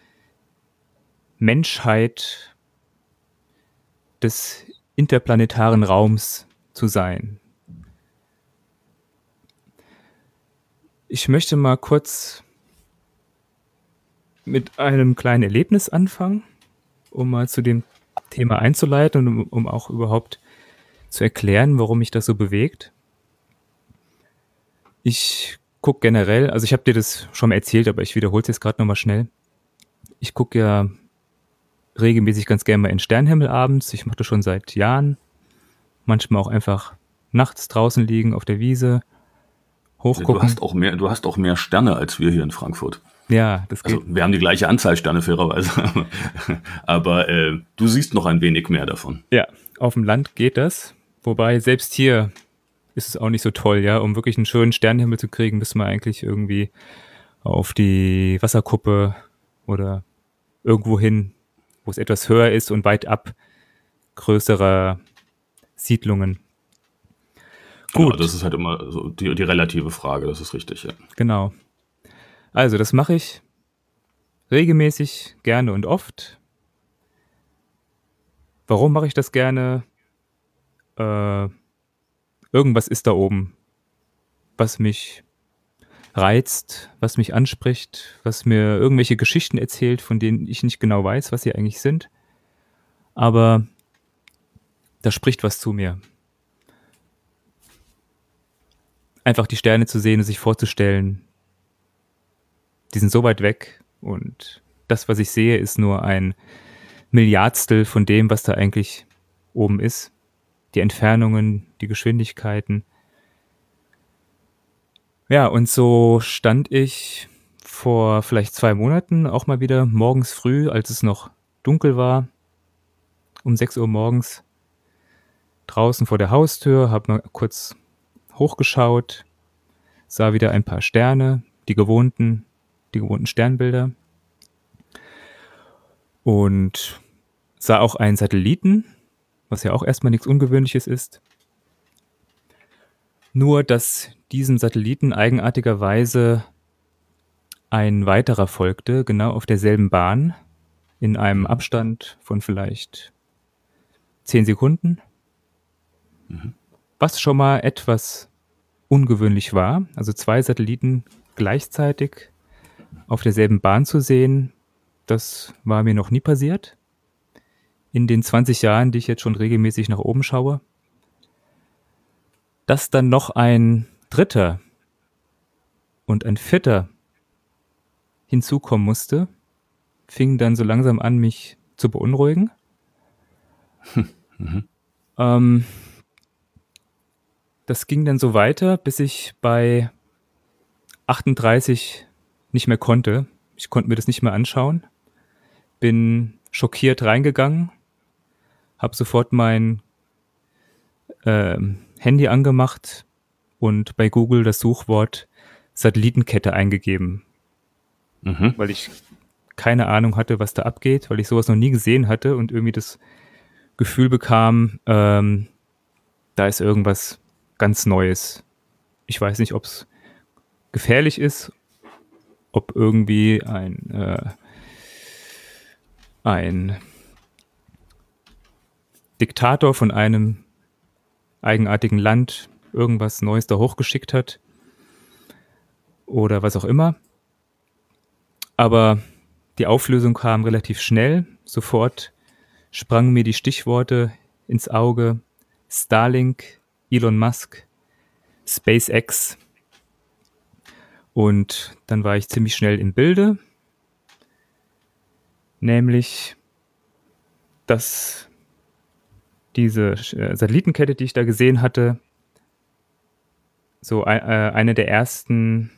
Menschheit des interplanetaren Raums zu sein. Ich möchte mal kurz mit einem kleinen Erlebnis anfangen, um mal zu dem Thema einzuleiten und um auch überhaupt zu erklären, warum mich das so bewegt. Ich gucke generell, also ich habe dir das schon mal erzählt, aber ich wiederhole es jetzt gerade nochmal schnell. Ich gucke ja regelmäßig ganz gerne mal in den Sternenhimmel abends. Ich mache das schon seit Jahren. Manchmal auch einfach nachts draußen liegen auf der Wiese, hochgucken. Du hast auch mehr Sterne als wir hier in Frankfurt. Ja, das geht. Also wir haben die gleiche Anzahl Sterne fairerweise, aber du siehst noch ein wenig mehr davon. Ja, auf dem Land geht das. Wobei selbst hier ist es auch nicht so toll, ja. Um wirklich einen schönen Sternenhimmel zu kriegen, müssen wir eigentlich irgendwie auf die Wasserkuppe oder irgendwo hin, wo es etwas höher ist und weit ab größerer Siedlungen. Genau, Gut, das ist halt immer so die relative Frage, das ist richtig, ja. genau. Also, das mache ich regelmäßig, gerne und oft. Warum mache ich das gerne? Äh, Irgendwas ist da oben, was mich reizt, was mich anspricht, was mir irgendwelche Geschichten erzählt, von denen ich nicht genau weiß, was sie eigentlich sind. Aber da spricht was zu mir. Einfach die Sterne zu sehen und sich vorzustellen, die sind so weit weg und das, was ich sehe, ist nur ein Milliardstel von dem, was da eigentlich oben ist. Die Entfernungen, die Geschwindigkeiten. Ja, und so stand ich vor vielleicht 2 Monaten auch mal wieder morgens früh, als es noch dunkel war, um 6 Uhr morgens draußen vor der Haustür, habe mal kurz hochgeschaut, sah wieder ein paar Sterne, die gewohnten Sternbilder und sah auch einen Satelliten, was ja auch erstmal nichts Ungewöhnliches ist. Nur, dass diesem Satelliten eigenartigerweise ein weiterer folgte, genau auf derselben Bahn, in einem Abstand von vielleicht 10 Sekunden, was schon mal etwas ungewöhnlich war. Also 2 Satelliten gleichzeitig auf derselben Bahn zu sehen, das war mir noch nie passiert. In den 20 Jahren, die ich jetzt schon regelmäßig nach oben schaue. Dass dann noch ein dritter und ein vierter hinzukommen musste, fing dann so langsam an, mich zu beunruhigen. Das ging dann so weiter, bis ich bei 38 nicht mehr konnte. Ich konnte mir das nicht mehr anschauen. Bin schockiert reingegangen, habe sofort mein Handy angemacht und bei Google das Suchwort Satellitenkette eingegeben. Weil ich keine Ahnung hatte, was da abgeht, weil ich sowas noch nie gesehen hatte und irgendwie das Gefühl bekam, da ist irgendwas ganz Neues. Ich weiß nicht, ob es gefährlich ist, ob irgendwie ein Diktator von einem eigenartigen Land irgendwas Neues da hochgeschickt hat oder was auch immer. Aber die Auflösung kam relativ schnell. Sofort sprangen mir die Stichworte ins Auge: Starlink, Elon Musk, SpaceX. Und dann war ich ziemlich schnell im Bilde. Nämlich, dass diese Satellitenkette, die ich da gesehen hatte, so eine der ersten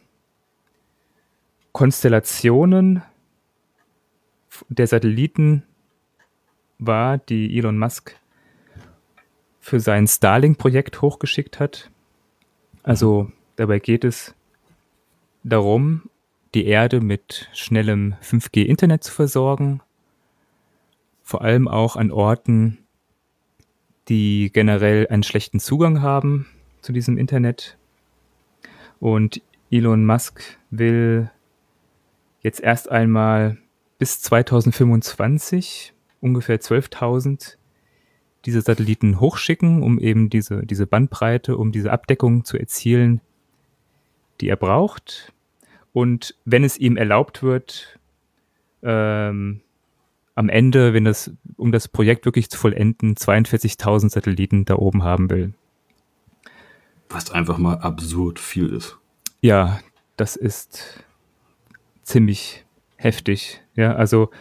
Konstellationen der Satelliten war, die Elon Musk für sein Starlink-Projekt hochgeschickt hat. Also dabei geht es darum, die Erde mit schnellem 5G-Internet zu versorgen, vor allem auch an Orten, die generell einen schlechten Zugang haben zu diesem Internet. Und Elon Musk will jetzt erst einmal bis 2025 ungefähr 12.000 diese Satelliten hochschicken, um eben diese Bandbreite, um diese Abdeckung zu erzielen, die er braucht. Und wenn es ihm erlaubt wird, am Ende, um das Projekt wirklich zu vollenden, 42.000 Satelliten da oben haben will. Was einfach mal absurd viel ist. Ja, das ist ziemlich heftig. Ja, also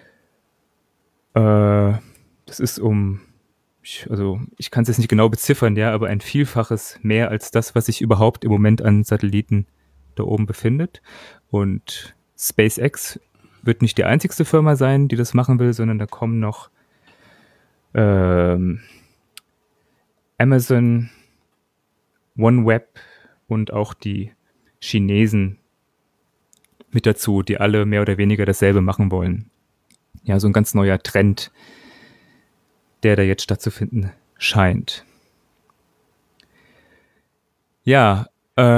das ist ich kann es jetzt nicht genau beziffern, ja, aber ein Vielfaches mehr als das, was sich überhaupt im Moment an Satelliten da oben befindet. Und SpaceX wird nicht die einzigste Firma sein, die das machen will, sondern da kommen noch Amazon, OneWeb und auch die Chinesen mit dazu, die alle mehr oder weniger dasselbe machen wollen. Ja, so ein ganz neuer Trend, der da jetzt stattzufinden scheint. Ja,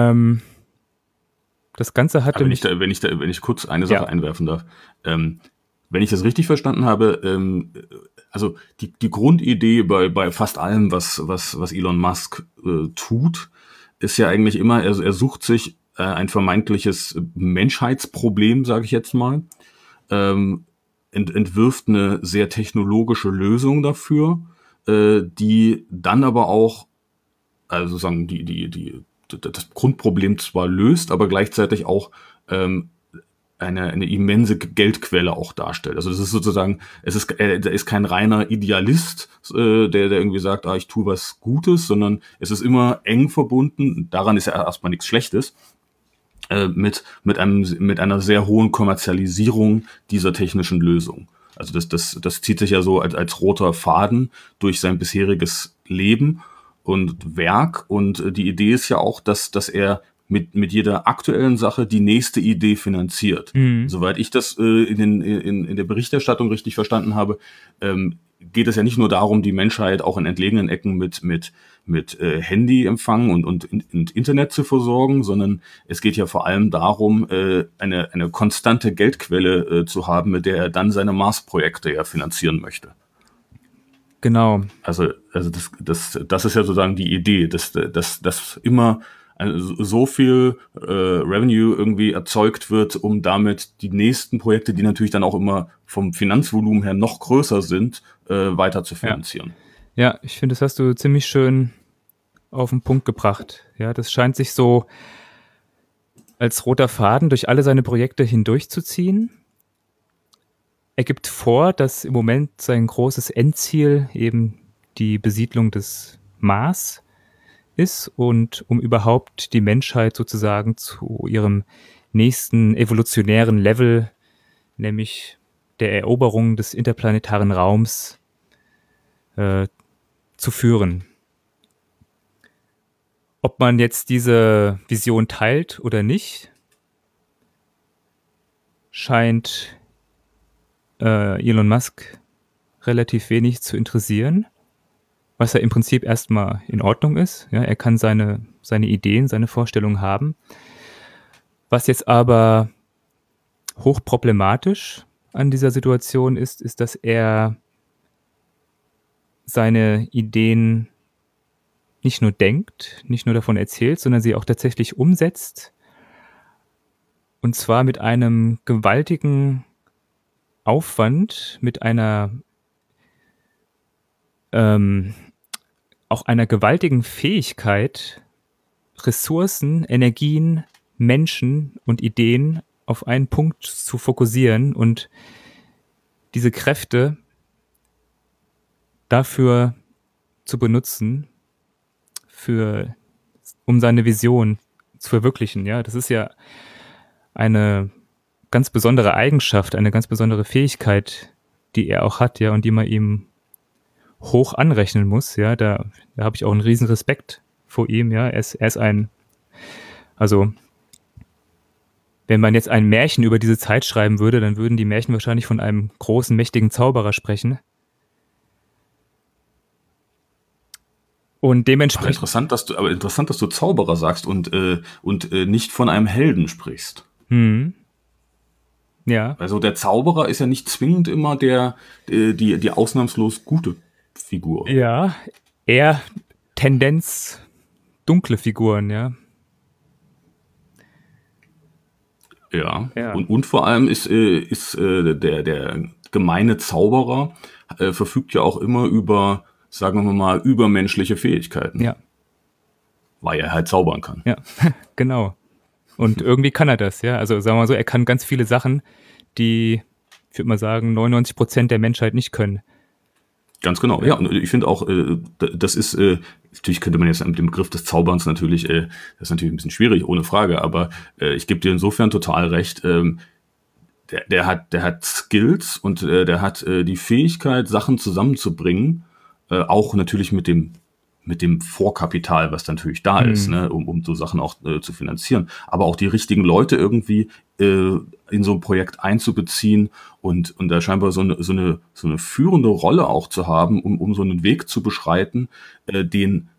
das Ganze hatte Aber mich. wenn ich kurz eine Ja. Sache einwerfen darf, wenn ich das richtig verstanden habe, also die Grundidee bei fast allem, was Elon Musk tut, ist ja eigentlich immer, er sucht sich ein vermeintliches Menschheitsproblem, sage ich jetzt mal, entwirft eine sehr technologische Lösung dafür, die dann aber auch, also sozusagen das Grundproblem zwar löst, aber gleichzeitig auch eine immense Geldquelle auch darstellt. Also das ist sozusagen, da ist kein reiner Idealist, der irgendwie sagt, ich tue was Gutes, sondern es ist immer eng verbunden, daran ist ja erstmal nichts Schlechtes, mit einer sehr hohen Kommerzialisierung dieser technischen Lösung. Also das zieht sich ja so als roter Faden durch sein bisheriges Leben und Werk. Und die Idee ist ja auch, dass er mit jeder aktuellen Sache die nächste Idee finanziert. Mhm. Soweit ich das in der Berichterstattung richtig verstanden habe, geht es ja nicht nur darum, die Menschheit auch in entlegenen Ecken mit Handyempfang und Internet zu versorgen, sondern es geht ja vor allem darum, eine konstante Geldquelle zu haben, mit der er dann seine Mars-Projekte ja finanzieren möchte. Genau. Also das ist ja sozusagen die Idee, dass immer so viel Revenue irgendwie erzeugt wird, um damit die nächsten Projekte, die natürlich dann auch immer vom Finanzvolumen her noch größer sind, weiter zu finanzieren. Ja, ich finde, das hast du ziemlich schön auf den Punkt gebracht. Ja, das scheint sich so als roter Faden durch alle seine Projekte hindurchzuziehen. Er gibt vor, dass im Moment sein großes Endziel eben die Besiedlung des Mars ist und um überhaupt die Menschheit sozusagen zu ihrem nächsten evolutionären Level, nämlich der Eroberung des interplanetaren Raums, zu führen. Ob man jetzt diese Vision teilt oder nicht, scheint Elon Musk relativ wenig zu interessieren, was ja im Prinzip erstmal in Ordnung ist. Ja, er kann seine Ideen, seine Vorstellungen haben. Was jetzt aber hochproblematisch an dieser Situation ist, dass er seine Ideen nicht nur denkt, nicht nur davon erzählt, sondern sie auch tatsächlich umsetzt. Und zwar mit einem gewaltigen Aufwand, mit einer auch einer gewaltigen Fähigkeit, Ressourcen, Energien, Menschen und Ideen auf einen Punkt zu fokussieren und diese Kräfte dafür zu benutzen, um seine Vision zu verwirklichen. Ja, das ist ja eine ganz besondere Eigenschaft, eine ganz besondere Fähigkeit, die er auch hat, ja, und die man ihm hoch anrechnen muss. Ja, da habe ich auch einen riesen Respekt vor ihm. Ja, er ist also wenn man jetzt ein Märchen über diese Zeit schreiben würde, dann würden die Märchen wahrscheinlich von einem großen, mächtigen Zauberer sprechen. Und dementsprechend. Interessant, dass du Zauberer sagst und nicht von einem Helden sprichst. Ja. Also der Zauberer ist ja nicht zwingend immer die ausnahmslos gute Figur. Ja, eher Tendenz dunkle Figuren, ja. Ja. Ja. Und vor allem ist der gemeine Zauberer verfügt ja auch immer über, sagen wir mal, übermenschliche Fähigkeiten. Ja. Weil er halt zaubern kann. Ja, genau. Und irgendwie kann er das, ja. Also sagen wir mal so, er kann ganz viele Sachen, die, ich würde mal sagen, 99% der Menschheit nicht können. Ganz genau, ja. Und ich finde auch, das ist, natürlich könnte man jetzt mit dem Begriff des Zauberns natürlich, das ist natürlich ein bisschen schwierig, ohne Frage, aber ich gebe dir insofern total recht, der hat Skills und der hat die Fähigkeit, Sachen zusammenzubringen, auch natürlich mit dem Vorkapital, was natürlich da ist, ne, um so Sachen auch zu finanzieren, aber auch die richtigen Leute irgendwie in so ein Projekt einzubeziehen und da scheinbar so eine führende Rolle auch zu haben, um so einen Weg zu beschreiten, den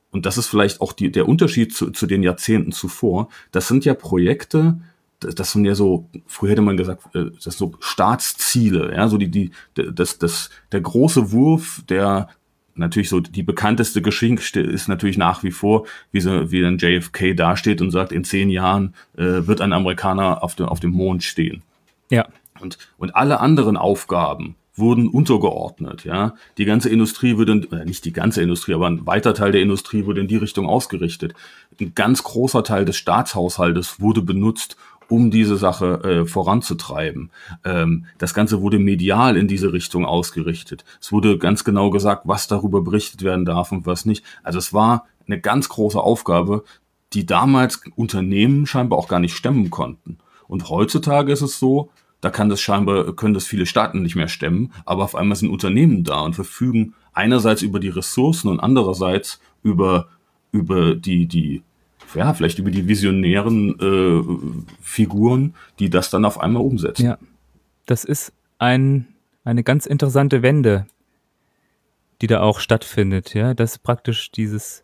und das ist vielleicht auch der Unterschied zu den Jahrzehnten zuvor, das sind ja Projekte, das sind ja so, früher hätte man gesagt, das sind so Staatsziele, ja, so der große Wurf, der natürlich so die bekannteste Geschichte ist natürlich nach wie vor, wie dann JFK dasteht und sagt, in 10 Jahren wird ein Amerikaner auf dem Mond stehen. Ja. Und alle anderen Aufgaben wurden untergeordnet, ja. Die ganze Industrie nicht die ganze Industrie, aber ein weiter Teil der Industrie wurde in die Richtung ausgerichtet. Ein ganz großer Teil des Staatshaushaltes wurde benutzt, um diese Sache voranzutreiben. Das Ganze wurde medial in diese Richtung ausgerichtet. Es wurde ganz genau gesagt, was darüber berichtet werden darf und was nicht. Also es war eine ganz große Aufgabe, die damals Unternehmen scheinbar auch gar nicht stemmen konnten. Und heutzutage ist es so, können das viele Staaten nicht mehr stemmen, aber auf einmal sind Unternehmen da und verfügen einerseits über die Ressourcen und andererseits über vielleicht über die visionären Figuren, die das dann auf einmal umsetzen. Ja, das ist eine ganz interessante Wende, die da auch stattfindet, ja, dass praktisch dieses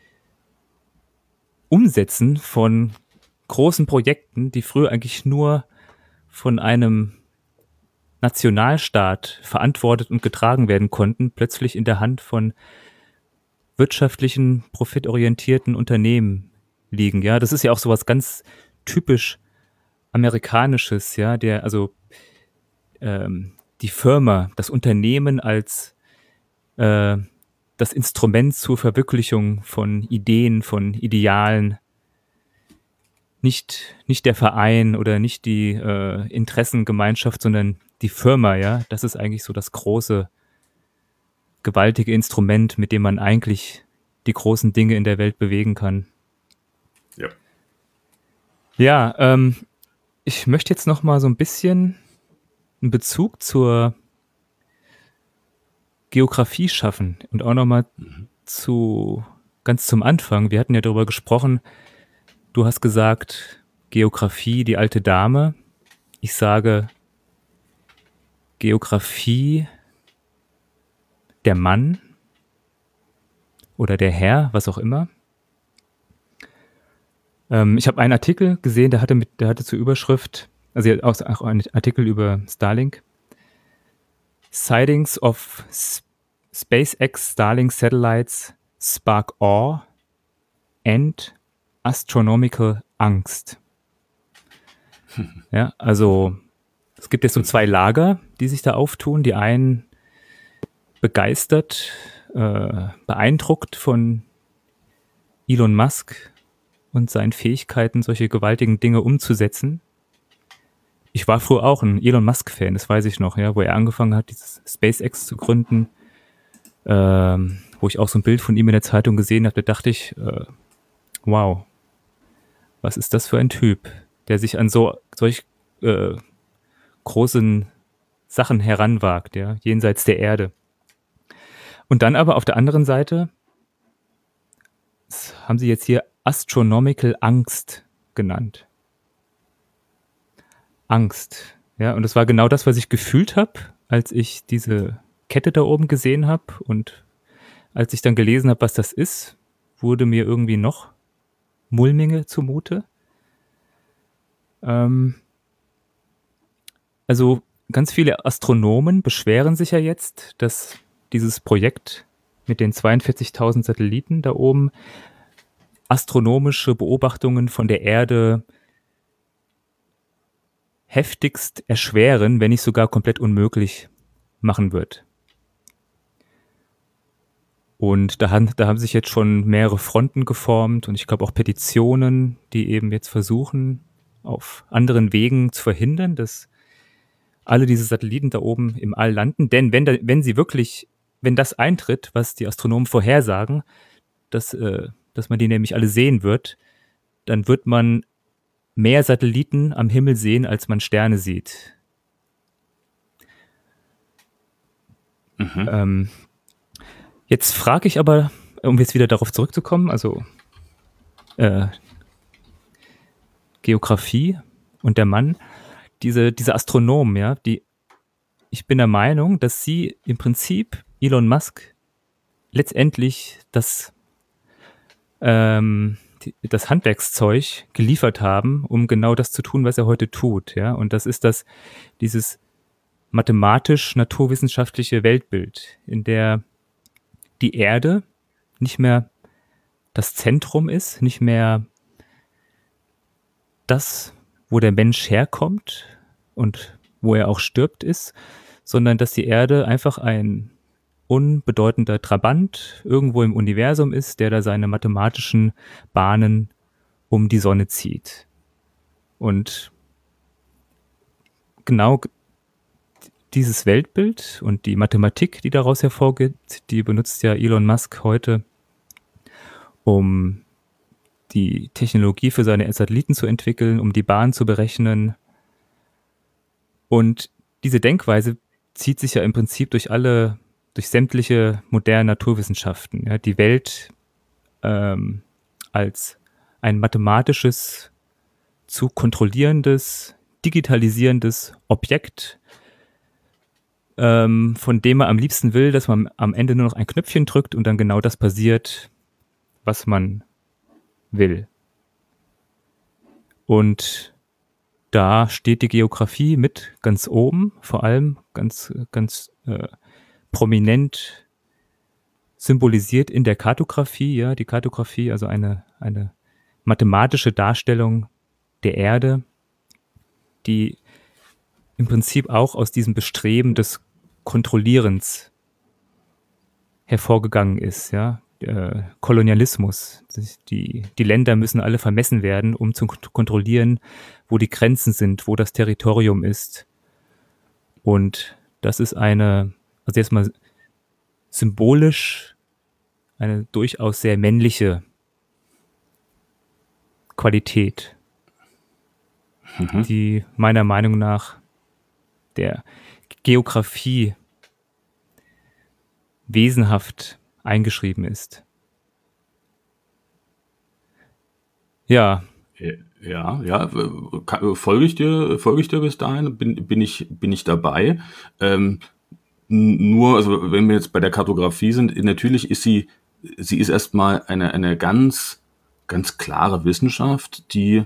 Umsetzen von großen Projekten, die früher eigentlich nur von einem Nationalstaat verantwortet und getragen werden konnten, plötzlich in der Hand von wirtschaftlichen, profitorientierten Unternehmen liegen. Ja, das ist ja auch sowas ganz typisch Amerikanisches, ja, die Firma, das Unternehmen als das Instrument zur Verwirklichung von Ideen, von Idealen, nicht der Verein oder nicht die Interessengemeinschaft, sondern die Firma, ja, das ist eigentlich so das große, gewaltige Instrument, mit dem man eigentlich die großen Dinge in der Welt bewegen kann. Ja. Ja, ich möchte jetzt noch mal so ein bisschen einen Bezug zur Geografie schaffen und auch noch mal ganz zum Anfang. Wir hatten ja darüber gesprochen. Du hast gesagt, Geografie, die alte Dame. Ich sage Geografie, der Mann oder der Herr, was auch immer. Ich habe einen Artikel gesehen, der hatte zur Überschrift, also auch einen Artikel über Starlink. Sightings of SpaceX Starlink Satellites spark awe and astronomical Angst. Ja, also es gibt jetzt so 2 Lager, die sich da auftun. Die einen begeistert, beeindruckt von Elon Musk und seinen Fähigkeiten, solche gewaltigen Dinge umzusetzen. Ich war früher auch ein Elon Musk-Fan, das weiß ich noch, ja, wo er angefangen hat, dieses SpaceX zu gründen, wo ich auch so ein Bild von ihm in der Zeitung gesehen habe, da dachte ich, wow, was ist das für ein Typ, der sich an solch großen Sachen heranwagt, ja, jenseits der Erde. Und dann aber auf der anderen Seite, das haben sie jetzt hier Astronomical Angst genannt. Angst, ja, und das war genau das, was ich gefühlt habe, als ich diese Kette da oben gesehen habe, und als ich dann gelesen habe, was das ist, wurde mir irgendwie noch mulmige zumute. Also ganz viele Astronomen beschweren sich ja jetzt, dass dieses Projekt mit den 42.000 Satelliten da oben astronomische Beobachtungen von der Erde heftigst erschweren, wenn nicht sogar komplett unmöglich machen wird. Und da haben sich jetzt schon mehrere Fronten geformt und ich glaube auch Petitionen, die eben jetzt versuchen, auf anderen Wegen zu verhindern, dass alle diese Satelliten da oben im All landen. Denn wenn das eintritt, was die Astronomen vorhersagen, dass man die nämlich alle sehen wird, dann wird man mehr Satelliten am Himmel sehen, als man Sterne sieht. Jetzt frage ich aber, um jetzt wieder darauf zurückzukommen, also Geografie und der Mann, diese Astronomen, ja, ich bin der Meinung, dass sie im Prinzip Elon Musk letztendlich das das Handwerkszeug geliefert haben, um genau das zu tun, was er heute tut. Ja? Und das ist dieses mathematisch-naturwissenschaftliche Weltbild, in der die Erde nicht mehr das Zentrum ist, nicht mehr das, wo der Mensch herkommt und wo er auch stirbt ist, sondern dass die Erde einfach ein unbedeutender Trabant irgendwo im Universum ist, der da seine mathematischen Bahnen um die Sonne zieht. Und genau dieses Weltbild und die Mathematik, die daraus hervorgeht, die benutzt ja Elon Musk heute, um die Technologie für seine Satelliten zu entwickeln, um die Bahn zu berechnen. Und diese Denkweise zieht sich ja im Prinzip durch sämtliche moderne Naturwissenschaften. Ja, die Welt als ein mathematisches, zu kontrollierendes, digitalisierendes Objekt, von dem man am liebsten will, dass man am Ende nur noch ein Knöpfchen drückt und dann genau das passiert, was man will. Und da steht die Geografie mit ganz oben, vor allem ganz prominent symbolisiert in der Kartografie. Ja, die Kartografie, also eine mathematische Darstellung der Erde, die im Prinzip auch aus diesem Bestreben des Kontrollierens hervorgegangen ist, ja. Kolonialismus. Die Länder müssen alle vermessen werden, um zu kontrollieren, wo die Grenzen sind, wo das Territorium ist. Und das ist also erstmal symbolisch eine durchaus sehr männliche Qualität, die meiner Meinung nach der Geografie wesenhaft eingeschrieben ist. Ja. Ja, folge ich dir bis dahin, bin ich dabei. Nur, also wenn wir jetzt bei der Kartografie sind, natürlich ist sie ist erstmal eine ganz klare Wissenschaft, die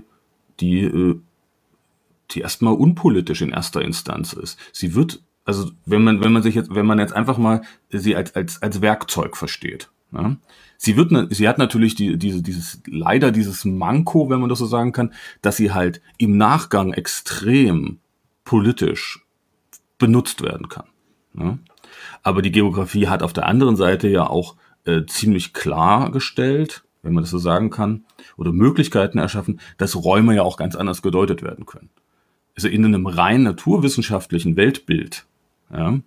erstmal unpolitisch in erster Instanz ist. Sie wird, also wenn man jetzt einfach mal sie als Werkzeug versteht, ne? Sie hat natürlich dieses Manko, wenn man das so sagen kann, dass sie halt im Nachgang extrem politisch benutzt werden kann, ne? Aber die Geografie hat auf der anderen Seite ja auch ziemlich klargestellt, wenn man das so sagen kann, oder Möglichkeiten erschaffen, dass Räume ja auch ganz anders gedeutet werden können. Also in einem rein naturwissenschaftlichen Weltbild, ja,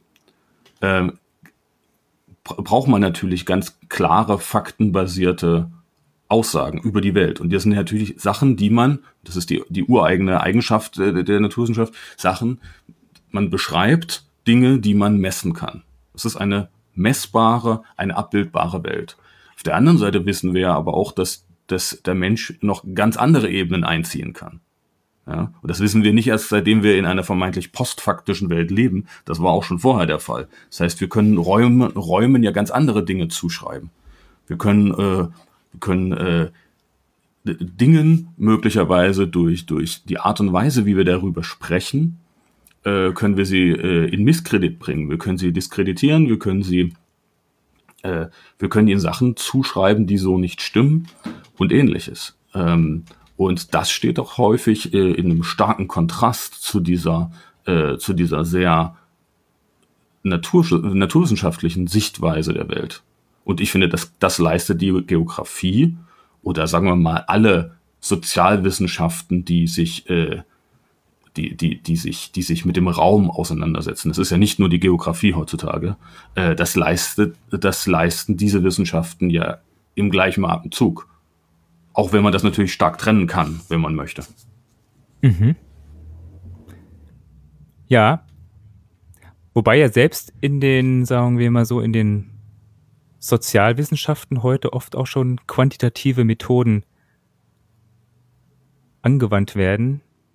braucht man natürlich ganz klare, faktenbasierte Aussagen über die Welt. Und das sind natürlich Sachen, das ist die ureigene Eigenschaft der Naturwissenschaft, man beschreibt Dinge, die man messen kann. Das ist eine messbare, eine abbildbare Welt. Auf der anderen Seite wissen wir ja aber auch, dass der Mensch noch ganz andere Ebenen einziehen kann. Ja, und das wissen wir nicht erst, seitdem wir in einer vermeintlich postfaktischen Welt leben. Das war auch schon vorher der Fall. Das heißt, wir können Räumen ja ganz andere Dinge zuschreiben. Wir können Dingen möglicherweise durch die Art und Weise, wie wir darüber sprechen, können wir sie in Misskredit bringen. Wir können sie diskreditieren, wir können ihnen Sachen zuschreiben, die so nicht stimmen und ähnliches. Und das steht auch häufig in einem starken Kontrast zu dieser sehr naturwissenschaftlichen Sichtweise der Welt. Und ich finde, das leistet die Geografie oder sagen wir mal alle Sozialwissenschaften, die sich mit dem Raum auseinandersetzen. Das ist ja nicht nur die Geografie heutzutage. Das leisten diese Wissenschaften ja im gleichen Atemzug. Auch wenn man das natürlich stark trennen kann, wenn man möchte. Mhm. Ja. Wobei ja selbst in den, sagen wir mal so, in den Sozialwissenschaften heute oft auch schon quantitative Methoden angewandt werden,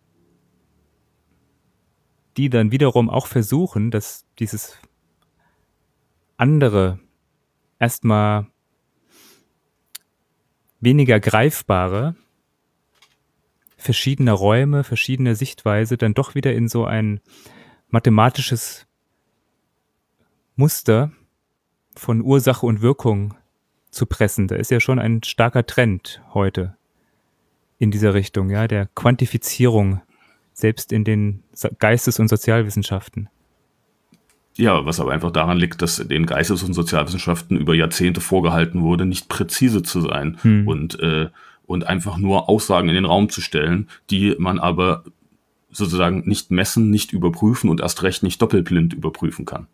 die dann wiederum auch versuchen, dass dieses andere erstmal weniger greifbare verschiedener Räume, verschiedener Sichtweise dann doch wieder in so ein mathematisches Muster von Ursache und Wirkung zu pressen. Da ist ja schon ein starker Trend heute in dieser Richtung, ja, der Quantifizierung, selbst in den Geistes- und Sozialwissenschaften. Ja, was aber einfach daran liegt, dass den Geistes- und Sozialwissenschaften über Jahrzehnte vorgehalten wurde, nicht präzise zu sein und einfach nur Aussagen in den Raum zu stellen, die man aber sozusagen nicht messen, nicht überprüfen und erst recht nicht doppelblind überprüfen kann.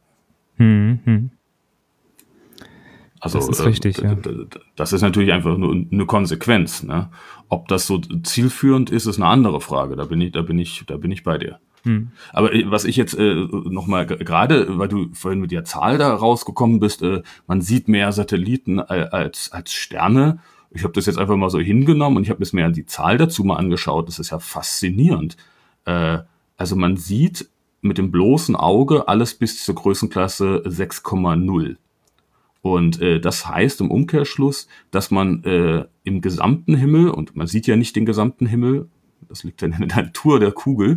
Also, das ist richtig, ja. Das ist natürlich einfach nur eine Konsequenz. Ne? Ob das so zielführend ist, ist eine andere Frage. Da bin ich bei dir. Aber was ich jetzt nochmal gerade, weil du vorhin mit der Zahl da rausgekommen bist, man sieht mehr Satelliten als Sterne. Ich habe das jetzt einfach mal so hingenommen und ich habe mir mehr die Zahl dazu mal angeschaut. Das ist ja faszinierend. Also man sieht mit dem bloßen Auge alles bis zur Größenklasse 6,0. Und das heißt im Umkehrschluss, dass man im gesamten Himmel, und man sieht ja nicht den gesamten Himmel, das liegt dann in der Natur der Kugel,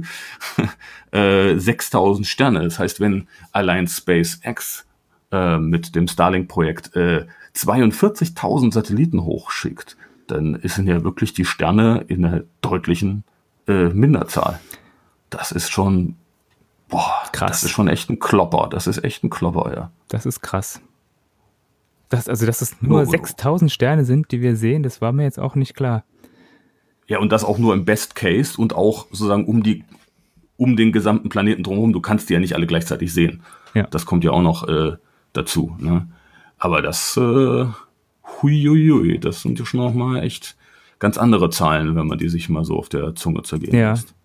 6000 Sterne. Das heißt, wenn allein SpaceX mit dem Starlink-Projekt 42.000 Satelliten hochschickt, dann sind ja wirklich die Sterne in einer deutlichen Minderzahl. Das ist schon, krass. Das ist schon echt ein Klopper. Das ist echt ein Klopper, ja. Das ist krass. Dass es nur 6000 Sterne sind, die wir sehen, das war mir jetzt auch nicht klar. Ja, und das auch nur im Best Case und auch sozusagen um den gesamten Planeten drumherum. Du kannst die ja nicht alle gleichzeitig sehen. Ja. Das kommt ja auch noch dazu. Ne? Aber das, huiuiui, das sind ja schon auch mal echt ganz andere Zahlen, wenn man die sich mal so auf der Zunge zergehen lässt.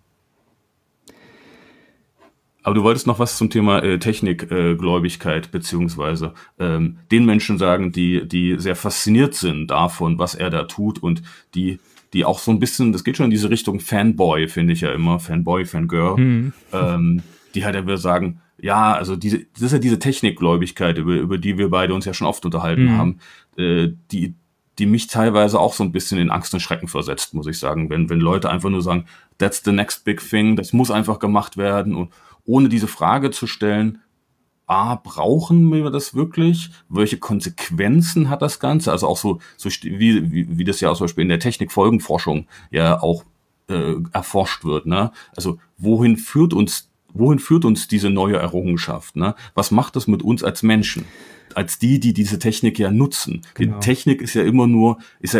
Aber du wolltest noch was zum Thema Technikgläubigkeit beziehungsweise den Menschen sagen, die sehr fasziniert sind davon, was er da tut und die auch so ein bisschen, das geht schon in diese Richtung Fanboy, finde ich ja immer, Fanboy, Fangirl, die halt ja sagen, ja, also das ist ja diese Technikgläubigkeit, über die wir beide uns ja schon oft unterhalten haben, die mich teilweise auch so ein bisschen in Angst und Schrecken versetzt, muss ich sagen, wenn Leute einfach nur sagen, that's the next big thing, das muss einfach gemacht werden und ohne diese Frage zu stellen, brauchen wir das wirklich? Welche Konsequenzen hat das Ganze? Also auch so wie das ja zum Beispiel in der Technikfolgenforschung ja auch erforscht wird. Ne? Also wohin führt uns diese neue Errungenschaft? Ne? Was macht das mit uns als Menschen? Als die diese Technik ja nutzen. Genau. Die Technik ist ja immer nur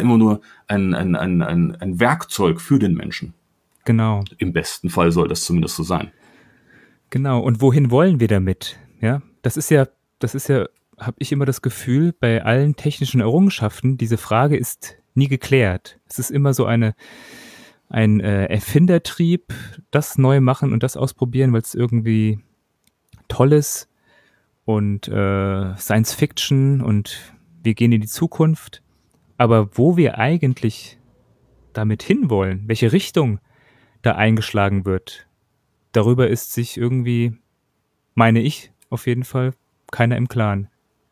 ein Werkzeug für den Menschen. Genau. Im besten Fall soll das zumindest so sein. Genau. Und wohin wollen wir damit? Ja, das ist ja, habe ich immer das Gefühl, bei allen technischen Errungenschaften, diese Frage ist nie geklärt. Es ist immer so ein Erfindertrieb, das neu machen und das ausprobieren, weil es irgendwie toll ist und Science Fiction und wir gehen in die Zukunft. Aber wo wir eigentlich damit hinwollen, welche Richtung da eingeschlagen wird, darüber ist sich irgendwie, meine ich, auf jeden Fall keiner im Klaren.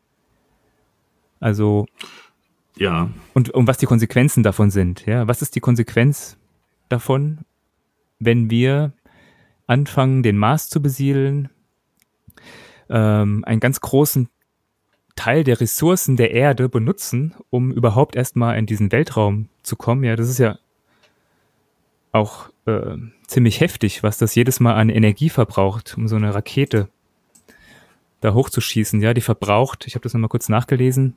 Also, ja. Und was die Konsequenzen davon sind. Ja, was ist die Konsequenz davon, wenn wir anfangen, den Mars zu besiedeln, einen ganz großen Teil der Ressourcen der Erde benutzen, um überhaupt erstmal in diesen Weltraum zu kommen. Ja, das ist ja auch ziemlich heftig, was das jedes Mal an Energie verbraucht, um so eine Rakete da hochzuschießen. Ja, die verbraucht, ich habe das nochmal kurz nachgelesen,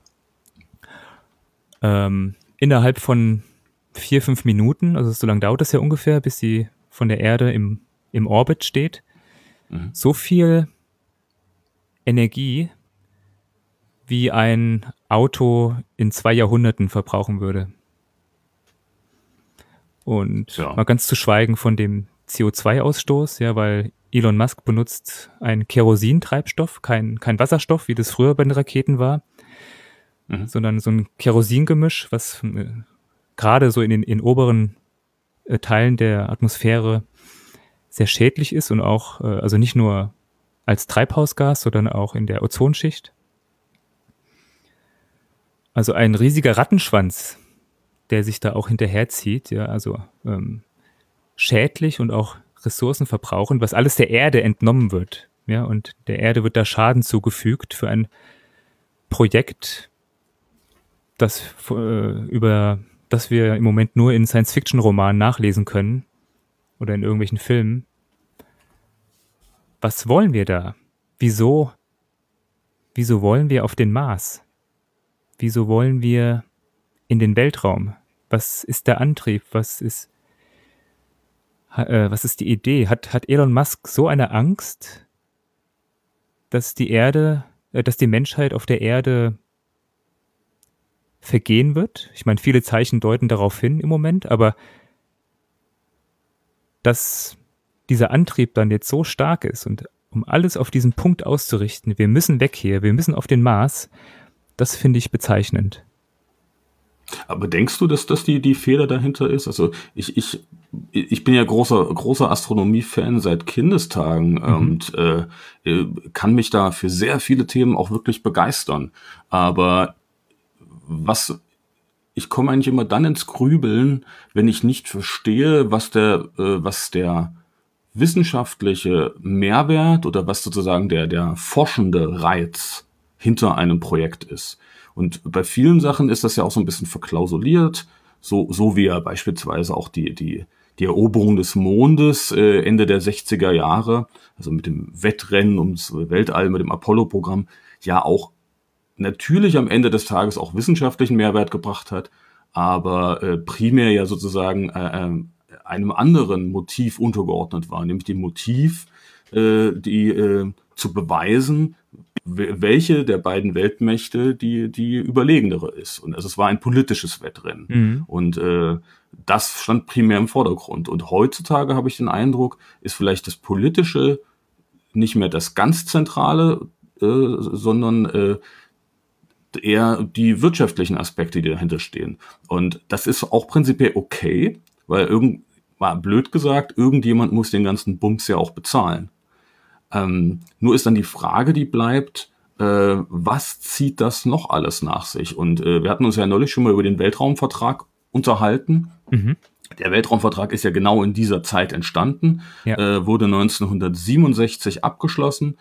innerhalb von 4-5 Minuten, also so lange dauert das ja ungefähr, bis sie von der Erde im Orbit steht, so viel Energie, wie ein Auto in 2 Jahrhunderten verbrauchen würde. Und mal ganz zu schweigen von dem CO2-Ausstoß, ja, weil Elon Musk benutzt einen Kerosintreibstoff, kein Wasserstoff, wie das früher bei den Raketen war, sondern so ein Kerosingemisch, was gerade so in den oberen Teilen der Atmosphäre sehr schädlich ist und auch, also nicht nur als Treibhausgas, sondern auch in der Ozonschicht. Also ein riesiger Rattenschwanz, der sich da auch hinterherzieht, ja, also schädlich und auch ressourcenverbrauchend, was alles der Erde entnommen wird, ja, und der Erde wird da Schaden zugefügt für ein Projekt, über das wir im Moment nur in Science-Fiction-Romanen nachlesen können oder in irgendwelchen Filmen. Was wollen wir da? Wieso wollen wir auf den Mars? Wieso wollen wir in den Weltraum? Was ist der Antrieb? Was ist die Idee? Hat Elon Musk so eine Angst, dass die Menschheit auf der Erde vergehen wird? Ich meine, viele Zeichen deuten darauf hin im Moment, aber dass dieser Antrieb dann jetzt so stark ist und um alles auf diesen Punkt auszurichten, wir müssen weg hier, wir müssen auf den Mars, das finde ich bezeichnend. Aber denkst du, dass das die Fehler dahinter ist? Also ich bin ja großer Astronomie-Fan seit Kindestagen und kann mich da für sehr viele Themen auch wirklich begeistern. Aber ich komme eigentlich immer dann ins Grübeln, wenn ich nicht verstehe, was der wissenschaftliche Mehrwert oder was sozusagen der forschende Reiz hinter einem Projekt ist. Und bei vielen Sachen ist das ja auch so ein bisschen verklausuliert, so wie ja beispielsweise auch die Eroberung des Mondes Ende der 60er Jahre, also mit dem Wettrennen ums Weltall, mit dem Apollo-Programm, ja auch natürlich am Ende des Tages auch wissenschaftlichen Mehrwert gebracht hat, aber primär ja sozusagen einem anderen Motiv untergeordnet war, nämlich dem Motiv, zu beweisen, welche der beiden Weltmächte die überlegenere ist. Und also es war ein politisches Wettrennen. Mhm. Und das stand primär im Vordergrund. Und heutzutage habe ich den Eindruck, ist vielleicht das Politische nicht mehr das ganz Zentrale, sondern eher die wirtschaftlichen Aspekte, die dahinter stehen. Und das ist auch prinzipiell okay, weil mal blöd gesagt, irgendjemand muss den ganzen Bums ja auch bezahlen. Nur ist dann die Frage, die bleibt, was zieht das noch alles nach sich? Und wir hatten uns ja neulich schon mal über den Weltraumvertrag unterhalten. Mhm. Der Weltraumvertrag ist ja genau in dieser Zeit entstanden, Ja. wurde 1967 abgeschlossen,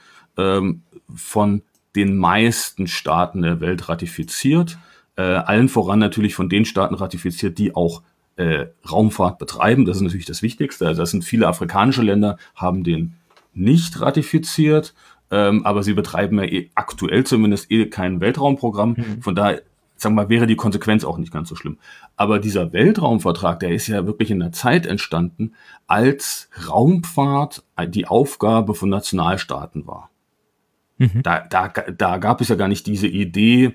von den meisten Staaten der Welt ratifiziert, allen voran natürlich von den Staaten ratifiziert, die auch Raumfahrt betreiben. Das ist natürlich das Wichtigste. Also das sind viele afrikanische Länder, haben den nicht ratifiziert, aber sie betreiben ja aktuell zumindest kein Weltraumprogramm. Von daher, sagen wir mal, wäre die Konsequenz auch nicht ganz so schlimm. Aber dieser Weltraumvertrag, der ist ja wirklich in der Zeit entstanden, als Raumfahrt die Aufgabe von Nationalstaaten war. Mhm. Da gab es ja gar nicht diese Idee,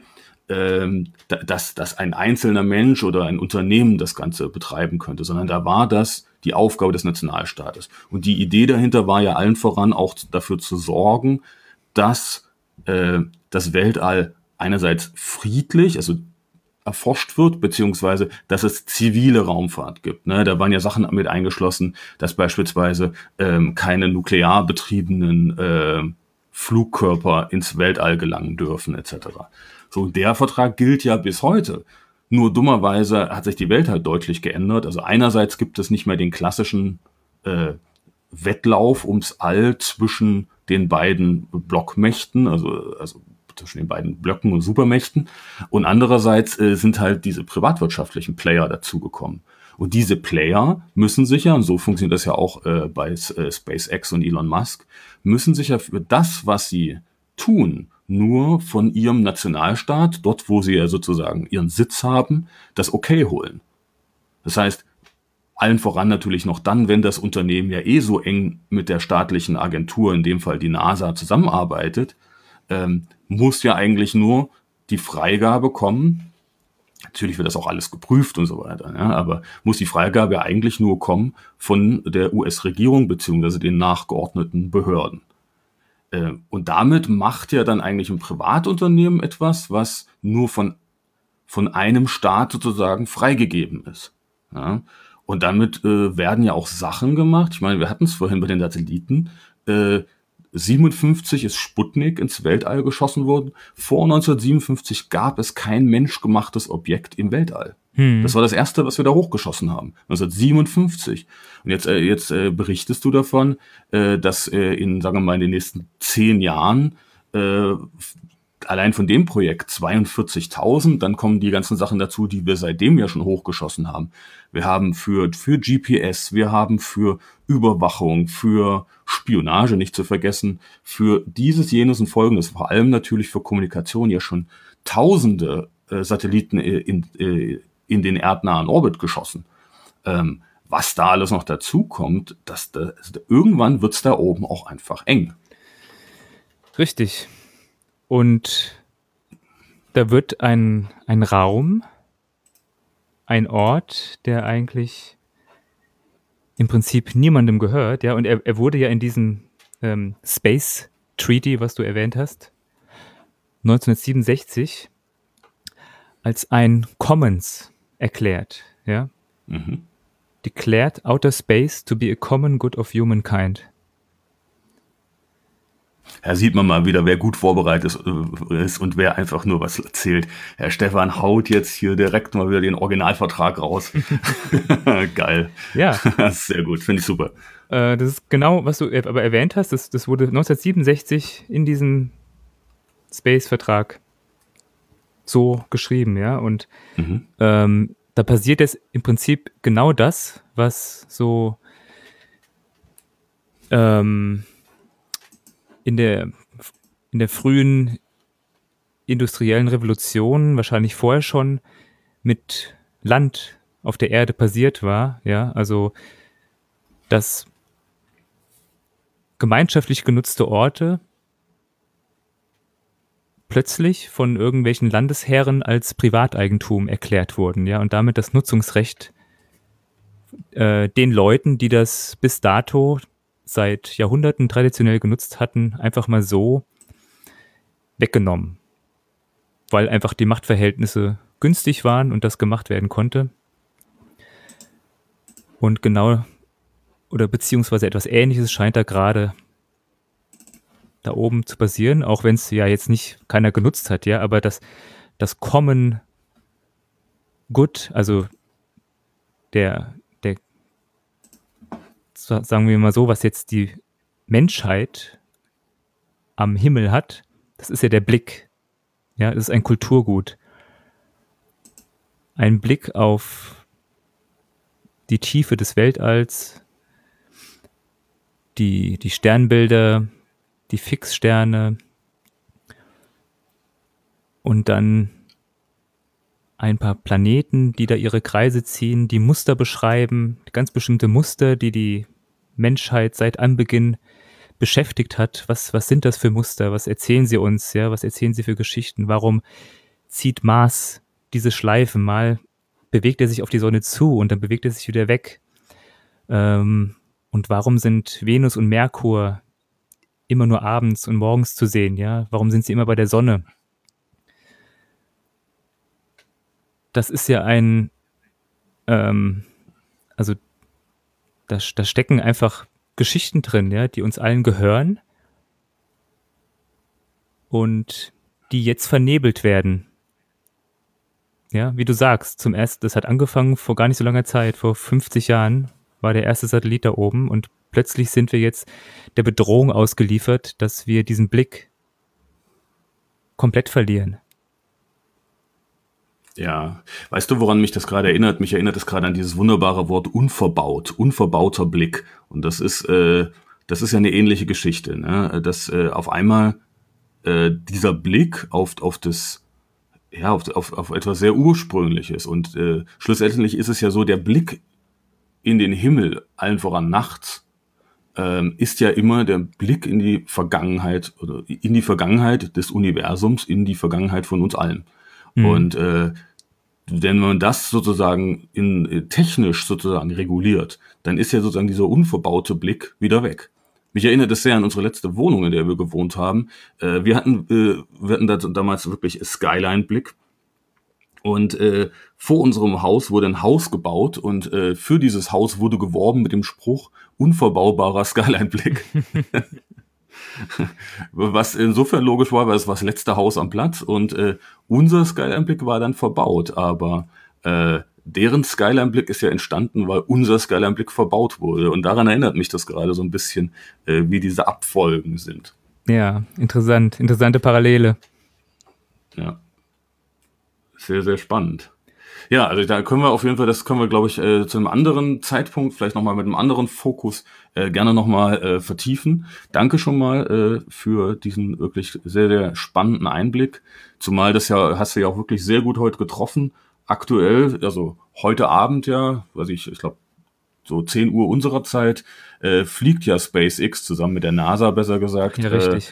dass ein einzelner Mensch oder ein Unternehmen das Ganze betreiben könnte, sondern da war das die Aufgabe des Nationalstaates. Und die Idee dahinter war ja allen voran auch dafür zu sorgen, dass das Weltall einerseits friedlich, also erforscht wird, beziehungsweise dass es zivile Raumfahrt gibt. Ne? Da waren ja Sachen mit eingeschlossen, dass beispielsweise keine nuklear betriebenen Flugkörper ins Weltall gelangen dürfen, etc. So, der Vertrag gilt ja bis heute. Nur dummerweise hat sich die Welt halt deutlich geändert. Also einerseits gibt es nicht mehr den klassischen Wettlauf ums All zwischen den beiden Blockmächten, also zwischen den beiden Blöcken und Supermächten. Und andererseits sind halt diese privatwirtschaftlichen Player dazugekommen. Und diese Player müssen sich ja, und so funktioniert das ja auch bei SpaceX und Elon Musk, müssen sich ja für das, was sie tun, nur von ihrem Nationalstaat, dort wo sie ja sozusagen ihren Sitz haben, das Okay holen. Das heißt, allen voran natürlich noch dann, wenn das Unternehmen ja so eng mit der staatlichen Agentur, in dem Fall die NASA, zusammenarbeitet, muss ja eigentlich nur die Freigabe kommen. Natürlich wird das auch alles geprüft und so weiter, ja, aber muss die Freigabe ja eigentlich nur kommen von der US-Regierung beziehungsweise den nachgeordneten Behörden. Und damit macht ja dann eigentlich ein Privatunternehmen etwas, was nur von einem Staat sozusagen freigegeben ist. Ja? Und damit werden ja auch Sachen gemacht. Ich meine, wir hatten es vorhin bei den Satelliten. 57 ist Sputnik ins Weltall geschossen worden. Vor 1957 gab es kein menschgemachtes Objekt im Weltall. Das war das erste, was wir da hochgeschossen haben, 1957. Und jetzt berichtest du davon, dass sagen wir mal, in den nächsten 10 Jahren allein von dem Projekt 42.000, dann kommen die ganzen Sachen dazu, die wir seitdem ja schon hochgeschossen haben. Wir haben für GPS, wir haben für Überwachung, für Spionage nicht zu vergessen, für dieses, jenes und Folgendes, vor allem natürlich für Kommunikation ja schon tausende Satelliten in den erdnahen Orbit geschossen. Was da alles noch dazu kommt, irgendwann wird's da oben auch einfach eng. Richtig. Und da wird ein Raum, ein Ort, der eigentlich im Prinzip niemandem gehört, ja, und er wurde ja in diesem Space Treaty, was du erwähnt hast, 1967 als ein Commons erklärt, ja. Declared outer space to be a common good of humankind. Da sieht man mal wieder, wer gut vorbereitet ist und wer einfach nur was erzählt. Herr Stefan haut jetzt hier direkt mal wieder den Originalvertrag raus. Geil. Ja. Das ist sehr gut, finde ich super. Das ist genau, was du aber erwähnt hast. Das wurde 1967 in diesem Space-Vertrag so geschrieben, ja. Und da passiert jetzt im Prinzip genau das, was so in der frühen industriellen Revolution, wahrscheinlich vorher schon, mit Land auf der Erde passiert war, ja, also dass gemeinschaftlich genutzte Orte plötzlich von irgendwelchen Landesherren als Privateigentum erklärt wurden, ja, und damit das Nutzungsrecht den Leuten, die das bis dato seit Jahrhunderten traditionell genutzt hatten, einfach mal so weggenommen, weil einfach die Machtverhältnisse günstig waren und das gemacht werden konnte. Und genau, oder beziehungsweise etwas Ähnliches scheint da gerade da oben zu passieren, auch wenn es ja jetzt nicht keiner genutzt hat, ja, aber das Common Good, also der sagen wir mal so, was jetzt die Menschheit am Himmel hat, das ist ja der Blick. Ja, das ist ein Kulturgut. Ein Blick auf die Tiefe des Weltalls, die Sternbilder, die Fixsterne und dann ein paar Planeten, die da ihre Kreise ziehen, die Muster beschreiben, ganz bestimmte Muster, die Menschheit seit Anbeginn beschäftigt hat. Was sind das für Muster? Was erzählen sie uns? Ja, was erzählen sie für Geschichten? Warum zieht Mars diese Schleifen? Mal bewegt er sich auf die Sonne zu und dann bewegt er sich wieder weg. Und warum sind Venus und Merkur immer nur abends und morgens zu sehen? Ja, warum sind sie immer bei der Sonne? Das ist ja also da stecken einfach Geschichten drin, ja, die uns allen gehören und die jetzt vernebelt werden. Ja, wie du sagst, das hat angefangen vor gar nicht so langer Zeit, vor 50 Jahren war der erste Satellit da oben und plötzlich sind wir jetzt der Bedrohung ausgeliefert, dass wir diesen Blick komplett verlieren. Ja, weißt du, woran mich das gerade erinnert? Mich erinnert es gerade an dieses wunderbare Wort unverbaut, unverbauter Blick. Und das ist ja eine ähnliche Geschichte, ne? Dass auf einmal dieser Blick auf etwas sehr Ursprüngliches und schlussendlich ist es ja so, der Blick in den Himmel, allen voran nachts, ist ja immer der Blick in die Vergangenheit oder in die Vergangenheit des Universums, in die Vergangenheit von uns allen. Und wenn man das sozusagen technisch sozusagen reguliert, dann ist ja sozusagen dieser unverbaute Blick wieder weg. Mich erinnert es sehr an unsere letzte Wohnung, in der wir gewohnt haben. Wir hatten da damals wirklich Skyline-Blick. Und vor unserem Haus wurde ein Haus gebaut und für dieses Haus wurde geworben mit dem Spruch unverbaubarer Skyline-Blick. Was insofern logisch war, weil es war das letzte Haus am Platz und unser Skyline-Blick war dann verbaut, aber deren Skyline-Blick ist ja entstanden, weil unser Skyline-Blick verbaut wurde. Und daran erinnert mich das gerade so ein bisschen, wie diese Abfolgen sind. Ja, interessante Parallele. Ja, sehr, sehr spannend. Ja, also da können wir auf jeden Fall, das können wir, glaube ich, zu einem anderen Zeitpunkt, vielleicht nochmal mit einem anderen Fokus gerne nochmal vertiefen. Danke schon mal für diesen wirklich sehr, sehr spannenden Einblick. Zumal das ja, hast du ja auch wirklich sehr gut heute getroffen. Aktuell, also heute Abend ja, weiß ich glaube, so 10 Uhr unserer Zeit, fliegt ja SpaceX zusammen mit der NASA, besser gesagt, Ja, richtig.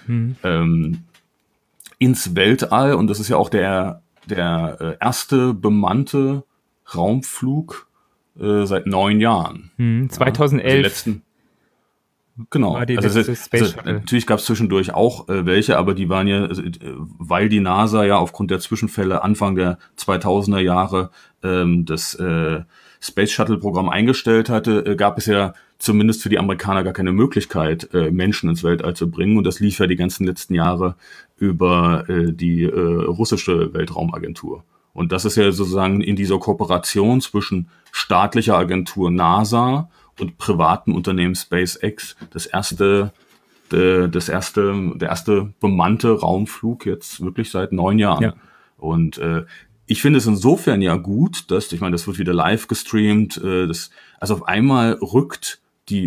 ins Weltall. Und das ist ja auch der erste bemannte Raumflug seit 9 Jahren. 2011 also die letzten, genau. war die Also, letzte Space Shuttle. natürlich gab es zwischendurch auch welche, aber die waren ja, weil die NASA ja aufgrund der Zwischenfälle Anfang der 2000er Jahre das Space Shuttle Programm eingestellt hatte, gab es ja zumindest für die Amerikaner gar keine Möglichkeit, Menschen ins Weltall zu bringen. Und das lief ja die ganzen letzten Jahre über die russische Weltraumagentur. Und das ist ja sozusagen in dieser Kooperation zwischen staatlicher Agentur NASA und privaten Unternehmen SpaceX der erste bemannte Raumflug jetzt wirklich seit 9 Jahren. Ja. Und ich finde es insofern ja gut, dass, ich meine, das wird wieder live gestreamt, also auf einmal rückt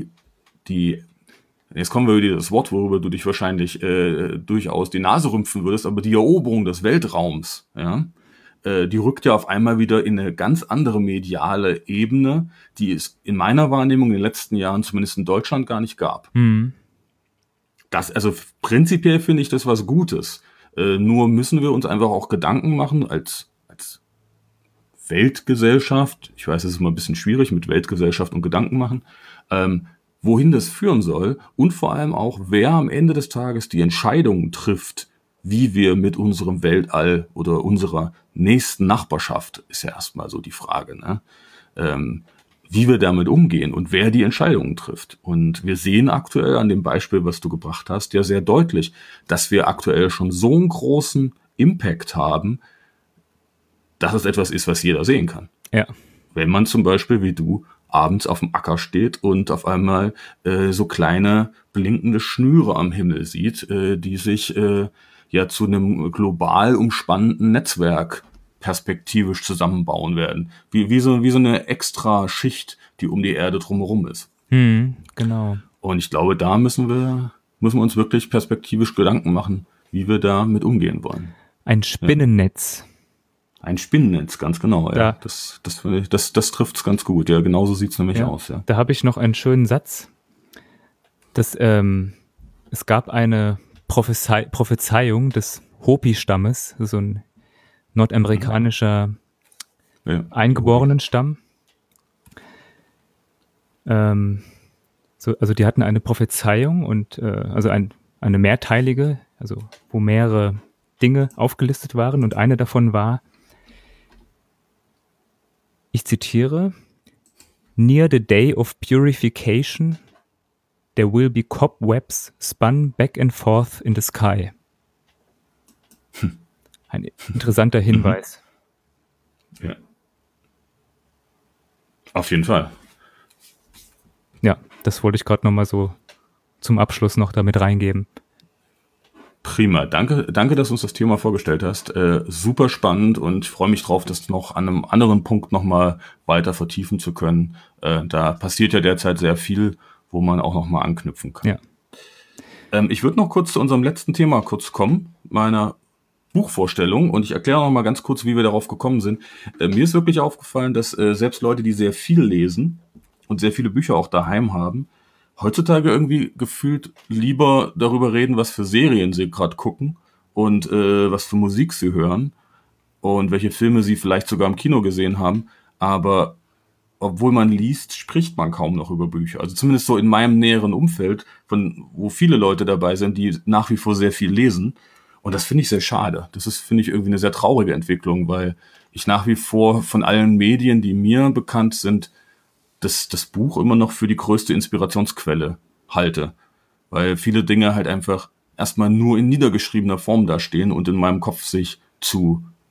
jetzt kommen wir wieder das Wort, worüber du dich wahrscheinlich durchaus die Nase rümpfen würdest, aber die Eroberung des Weltraums, ja, die rückt ja auf einmal wieder in eine ganz andere mediale Ebene, die es in meiner Wahrnehmung in den letzten Jahren, zumindest in Deutschland, gar nicht gab. Also prinzipiell finde ich das was Gutes. Nur müssen wir uns einfach auch Gedanken machen als Weltgesellschaft. Ich weiß, es ist immer ein bisschen schwierig mit Weltgesellschaft und Gedanken machen. Wohin das führen soll und vor allem auch, wer am Ende des Tages die Entscheidungen trifft, wie wir mit unserem Weltall oder unserer nächsten Nachbarschaft, ist ja erstmal so die Frage, ne? Wie wir damit umgehen und wer die Entscheidungen trifft. Und wir sehen aktuell an dem Beispiel, was du gebracht hast, ja sehr deutlich, dass wir aktuell schon so einen großen Impact haben, dass es etwas ist, was jeder sehen kann. Ja. Wenn man zum Beispiel wie du abends auf dem Acker steht und auf einmal so kleine blinkende Schnüre am Himmel sieht, die sich ja zu einem global umspannenden Netzwerk perspektivisch zusammenbauen werden. Wie so eine extra Schicht, die um die Erde drumherum ist. Genau. Und ich glaube, da müssen wir uns wirklich perspektivisch Gedanken machen, wie wir damit umgehen wollen. Ein Spinnennetz. Ein Spinnennetz, ganz genau. Ja. Das trifft es ganz gut. Ja, genauso sieht es nämlich aus. Ja. Da habe ich noch einen schönen Satz. Es gab eine Prophezeiung des Hopi-Stammes, so ein nordamerikanischer Eingeborenenstamm. Also die hatten eine Prophezeiung und also eine mehrteilige, also wo mehrere Dinge aufgelistet waren und eine davon war, ich zitiere, "Near the day of purification, there will be cobwebs spun back and forth in the sky." Ein interessanter Hinweis. Ja. Auf jeden Fall. Ja, das wollte ich gerade nochmal so zum Abschluss noch damit reingeben. Prima. Danke, dass du uns das Thema vorgestellt hast. Super spannend und ich freue mich drauf, das noch an einem anderen Punkt nochmal weiter vertiefen zu können. Da passiert ja derzeit sehr viel, wo man auch nochmal anknüpfen kann. Ja. Ich würde noch kurz zu unserem letzten Thema kommen, meiner Buchvorstellung, und ich erkläre noch mal ganz kurz, wie wir darauf gekommen sind. Mir ist wirklich aufgefallen, dass selbst Leute, die sehr viel lesen und sehr viele Bücher auch daheim haben, heutzutage irgendwie gefühlt lieber darüber reden, was für Serien sie gerade gucken und was für Musik sie hören und welche Filme sie vielleicht sogar im Kino gesehen haben. Aber obwohl man liest, spricht man kaum noch über Bücher. Also zumindest so in meinem näheren Umfeld, wo viele Leute dabei sind, die nach wie vor sehr viel lesen. Und das finde ich sehr schade. Das ist, finde ich, irgendwie eine sehr traurige Entwicklung, weil ich nach wie vor von allen Medien, die mir bekannt sind, das Buch immer noch für die größte Inspirationsquelle halte. Weil viele Dinge halt einfach erstmal nur in niedergeschriebener Form dastehen und in meinem Kopf sich zu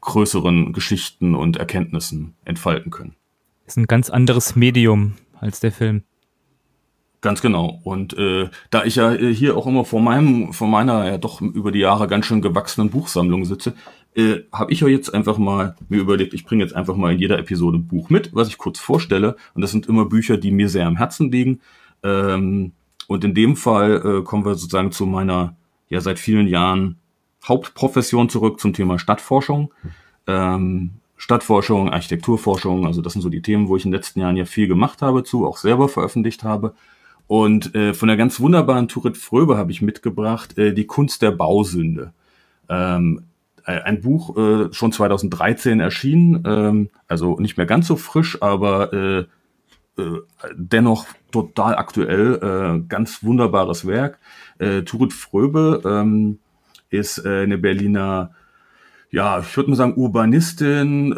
größeren Geschichten und Erkenntnissen entfalten können. Ist ein ganz anderes Medium als der Film. Ganz genau. Und da ich ja hier auch immer vor meiner ja doch über die Jahre ganz schön gewachsenen Buchsammlung sitze, habe ich ja jetzt einfach mal mir überlegt, ich bringe jetzt einfach mal in jeder Episode ein Buch mit, was ich kurz vorstelle. Und das sind immer Bücher, die mir sehr am Herzen liegen. Und in dem Fall kommen wir sozusagen zu meiner ja seit vielen Jahren Hauptprofession zurück zum Thema Stadtforschung. Stadtforschung, Architekturforschung, also das sind so die Themen, wo ich in den letzten Jahren ja viel gemacht habe auch selber veröffentlicht habe. Und von der ganz wunderbaren Turit Fröbe habe ich mitgebracht, Die Kunst der Bausünde. Ein Buch, schon 2013 erschienen, also nicht mehr ganz so frisch, aber dennoch total aktuell, ganz wunderbares Werk. Turit Fröbe ist eine Berliner, ja, ich würde mal sagen, Urbanistin,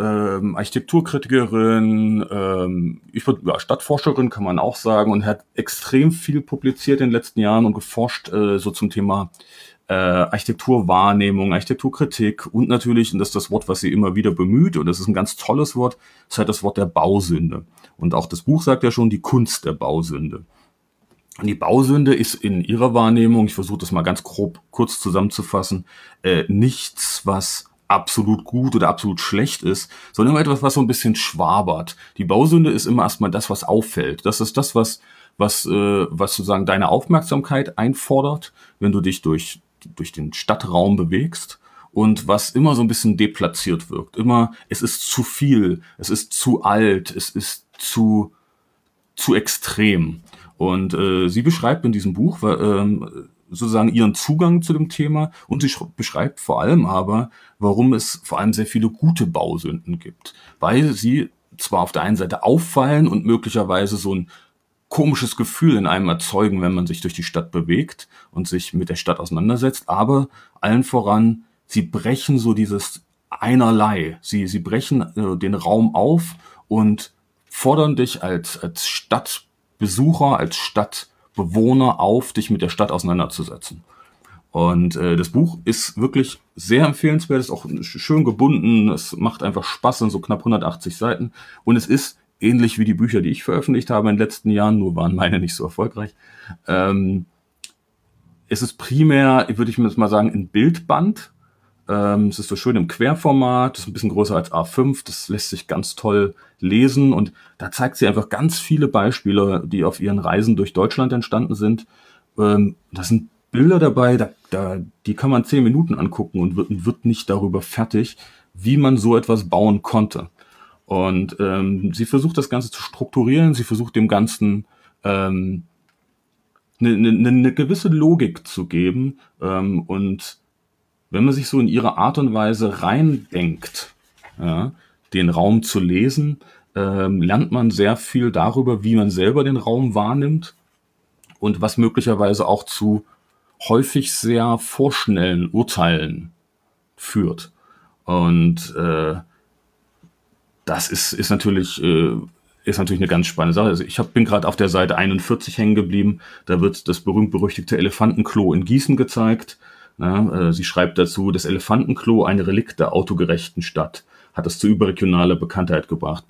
Architekturkritikerin, Stadtforscherin kann man auch sagen, und hat extrem viel publiziert in den letzten Jahren und geforscht so zum Thema Architekturwahrnehmung, Architekturkritik und natürlich, und das ist das Wort, was sie immer wieder bemüht, und das ist ein ganz tolles Wort, ist halt das Wort der Bausünde. Und auch das Buch sagt ja schon, die Kunst der Bausünde. Und die Bausünde ist in ihrer Wahrnehmung, ich versuche das mal ganz grob kurz zusammenzufassen, nichts, was absolut gut oder absolut schlecht ist, sondern immer etwas, was so ein bisschen schwabert. Die Bausünde ist immer erstmal das, was auffällt. Das ist das, was sozusagen deine Aufmerksamkeit einfordert, wenn du dich durch den Stadtraum bewegst, und was immer so ein bisschen deplatziert wirkt. Immer, es ist zu viel, es ist zu alt, es ist zu extrem. Und sie beschreibt in diesem Buch sozusagen ihren Zugang zu dem Thema, und sie beschreibt vor allem aber, warum es vor allem sehr viele gute Bausünden gibt. Weil sie zwar auf der einen Seite auffallen und möglicherweise so ein komisches Gefühl in einem erzeugen, wenn man sich durch die Stadt bewegt und sich mit der Stadt auseinandersetzt, aber allen voran, sie brechen so dieses Einerlei. Sie brechen den Raum auf und fordern dich als Stadtbesucher, als Stadtbewohner auf, dich mit der Stadt auseinanderzusetzen. Und das Buch ist wirklich sehr empfehlenswert, ist auch schön gebunden, es macht einfach Spaß, in so knapp 180 Seiten, und es ist ähnlich wie die Bücher, die ich veröffentlicht habe in den letzten Jahren, nur waren meine nicht so erfolgreich. Es ist primär, würde ich mal sagen, ein Bildband. Es ist so schön im Querformat, ist ein bisschen größer als A5, das lässt sich ganz toll lesen, und da zeigt sie einfach ganz viele Beispiele, die auf ihren Reisen durch Deutschland entstanden sind. Da sind Bilder dabei, die kann man 10 Minuten angucken und wird nicht darüber fertig, wie man so etwas bauen konnte. Und sie versucht das Ganze zu strukturieren, sie versucht dem Ganzen eine gewisse Logik zu geben, und wenn man sich so in ihre Art und Weise reindenkt, ja, den Raum zu lesen, lernt man sehr viel darüber, wie man selber den Raum wahrnimmt und was möglicherweise auch zu häufig sehr vorschnellen Urteilen führt. Und das ist natürlich eine ganz spannende Sache. Also ich bin gerade auf der Seite 41 hängen geblieben. Da wird das berühmt-berüchtigte Elefantenklo in Gießen gezeigt. Sie schreibt dazu, das Elefantenklo, ein Relikt der autogerechten Stadt, hat es zu überregionaler Bekanntheit gebracht.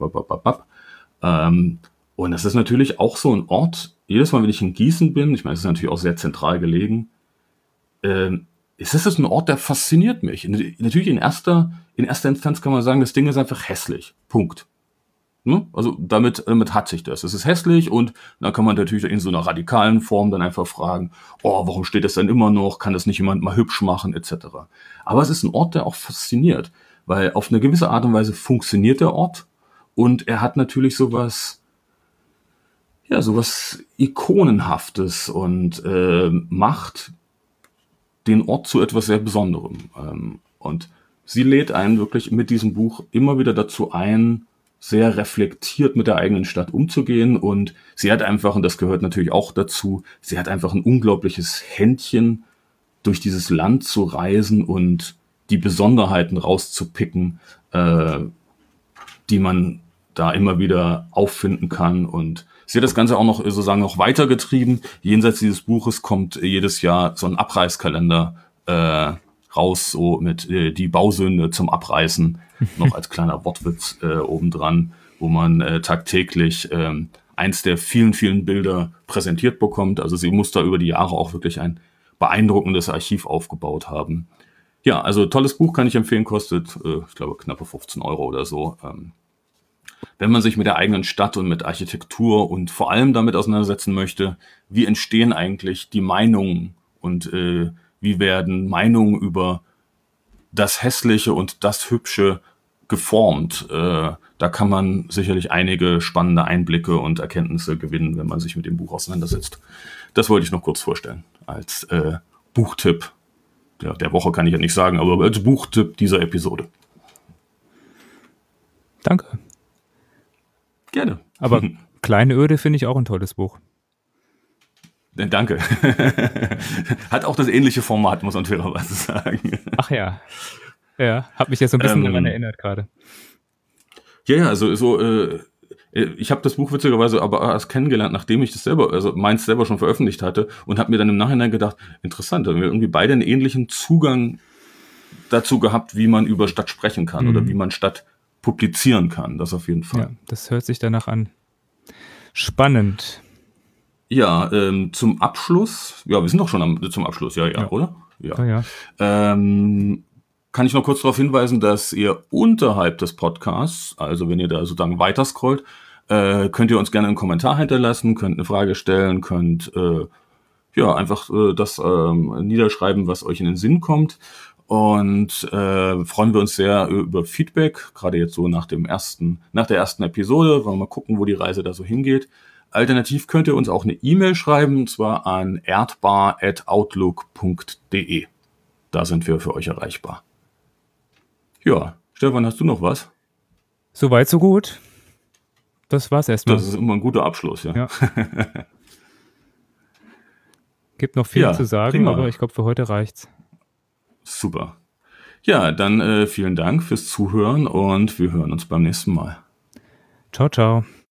Und das ist natürlich auch so ein Ort, jedes Mal, wenn ich in Gießen bin, ich meine, es ist natürlich auch sehr zentral gelegen, ist das ein Ort, der fasziniert mich. Natürlich in erster Instanz kann man sagen, das Ding ist einfach hässlich. Punkt. Ne? Also damit hat sich das. Es ist hässlich, und dann kann man natürlich in so einer radikalen Form dann einfach fragen, warum steht das denn immer noch? Kann das nicht jemand mal hübsch machen, etc. Aber es ist ein Ort, der auch fasziniert, weil auf eine gewisse Art und Weise funktioniert der Ort, und er hat natürlich sowas Ikonenhaftes und macht den Ort zu etwas sehr Besonderem. Und sie lädt einen wirklich mit diesem Buch immer wieder dazu ein, sehr reflektiert mit der eigenen Stadt umzugehen, und sie hat einfach, und das gehört natürlich auch dazu, sie hat einfach ein unglaubliches Händchen, durch dieses Land zu reisen und die Besonderheiten rauszupicken, die man da immer wieder auffinden kann. Und sie hat das Ganze auch noch sozusagen noch weitergetrieben. Jenseits dieses Buches kommt jedes Jahr so ein Abreißkalender raus, so mit die Bausünde zum Abreißen, noch als kleiner Wortwitz obendran, wo man tagtäglich eins der vielen, vielen Bilder präsentiert bekommt. Also sie muss da über die Jahre auch wirklich ein beeindruckendes Archiv aufgebaut haben. Ja, also tolles Buch, kann ich empfehlen, kostet, ich glaube, knappe 15 Euro oder so. Wenn man sich mit der eigenen Stadt und mit Architektur und vor allem damit auseinandersetzen möchte, wie entstehen eigentlich die Meinungen und wie werden Meinungen über das Hässliche und das Hübsche geformt. Da kann man sicherlich einige spannende Einblicke und Erkenntnisse gewinnen, wenn man sich mit dem Buch auseinandersetzt. Das wollte ich noch kurz vorstellen als Buchtipp. Ja, der Woche kann ich ja nicht sagen, aber als Buchtipp dieser Episode. Danke. Gerne. Aber Kleine Öde finde ich auch ein tolles Buch. Danke. Hat auch das ähnliche Format, muss man fairerweise sagen. Ach ja. Ja, hat mich jetzt so ein bisschen daran erinnert gerade. Ja, also so, ich habe das Buch witzigerweise aber erst kennengelernt, nachdem ich das selber, also meins selber schon veröffentlicht hatte und habe mir dann im Nachhinein gedacht, interessant, da haben wir irgendwie beide einen ähnlichen Zugang dazu gehabt, wie man über Stadt sprechen kann oder wie man Stadt publizieren kann, das auf jeden Fall. Ja, das hört sich danach an. Spannend. Ja, zum Abschluss, ja, wir sind doch schon zum Abschluss, ja, oder? Ja. Kann ich noch kurz darauf hinweisen, dass ihr unterhalb des Podcasts, also wenn ihr da sozusagen weiter scrollt, könnt ihr uns gerne einen Kommentar hinterlassen, könnt eine Frage stellen, könnt einfach das niederschreiben, was euch in den Sinn kommt. Und freuen wir uns sehr über Feedback, gerade jetzt so nach der ersten Episode. Wollen wir mal gucken, wo die Reise da so hingeht. Alternativ könnt ihr uns auch eine E-Mail schreiben, und zwar an erdbar@outlook.de. Da sind wir für euch erreichbar. Ja, Stefan, hast du noch was? Soweit, so gut. Das war's erstmal. Das ist immer ein guter Abschluss, ja. Gibt noch viel zu sagen, prima. Aber ich glaube, für heute reicht's. Super. Ja, dann vielen Dank fürs Zuhören und wir hören uns beim nächsten Mal. Ciao, ciao.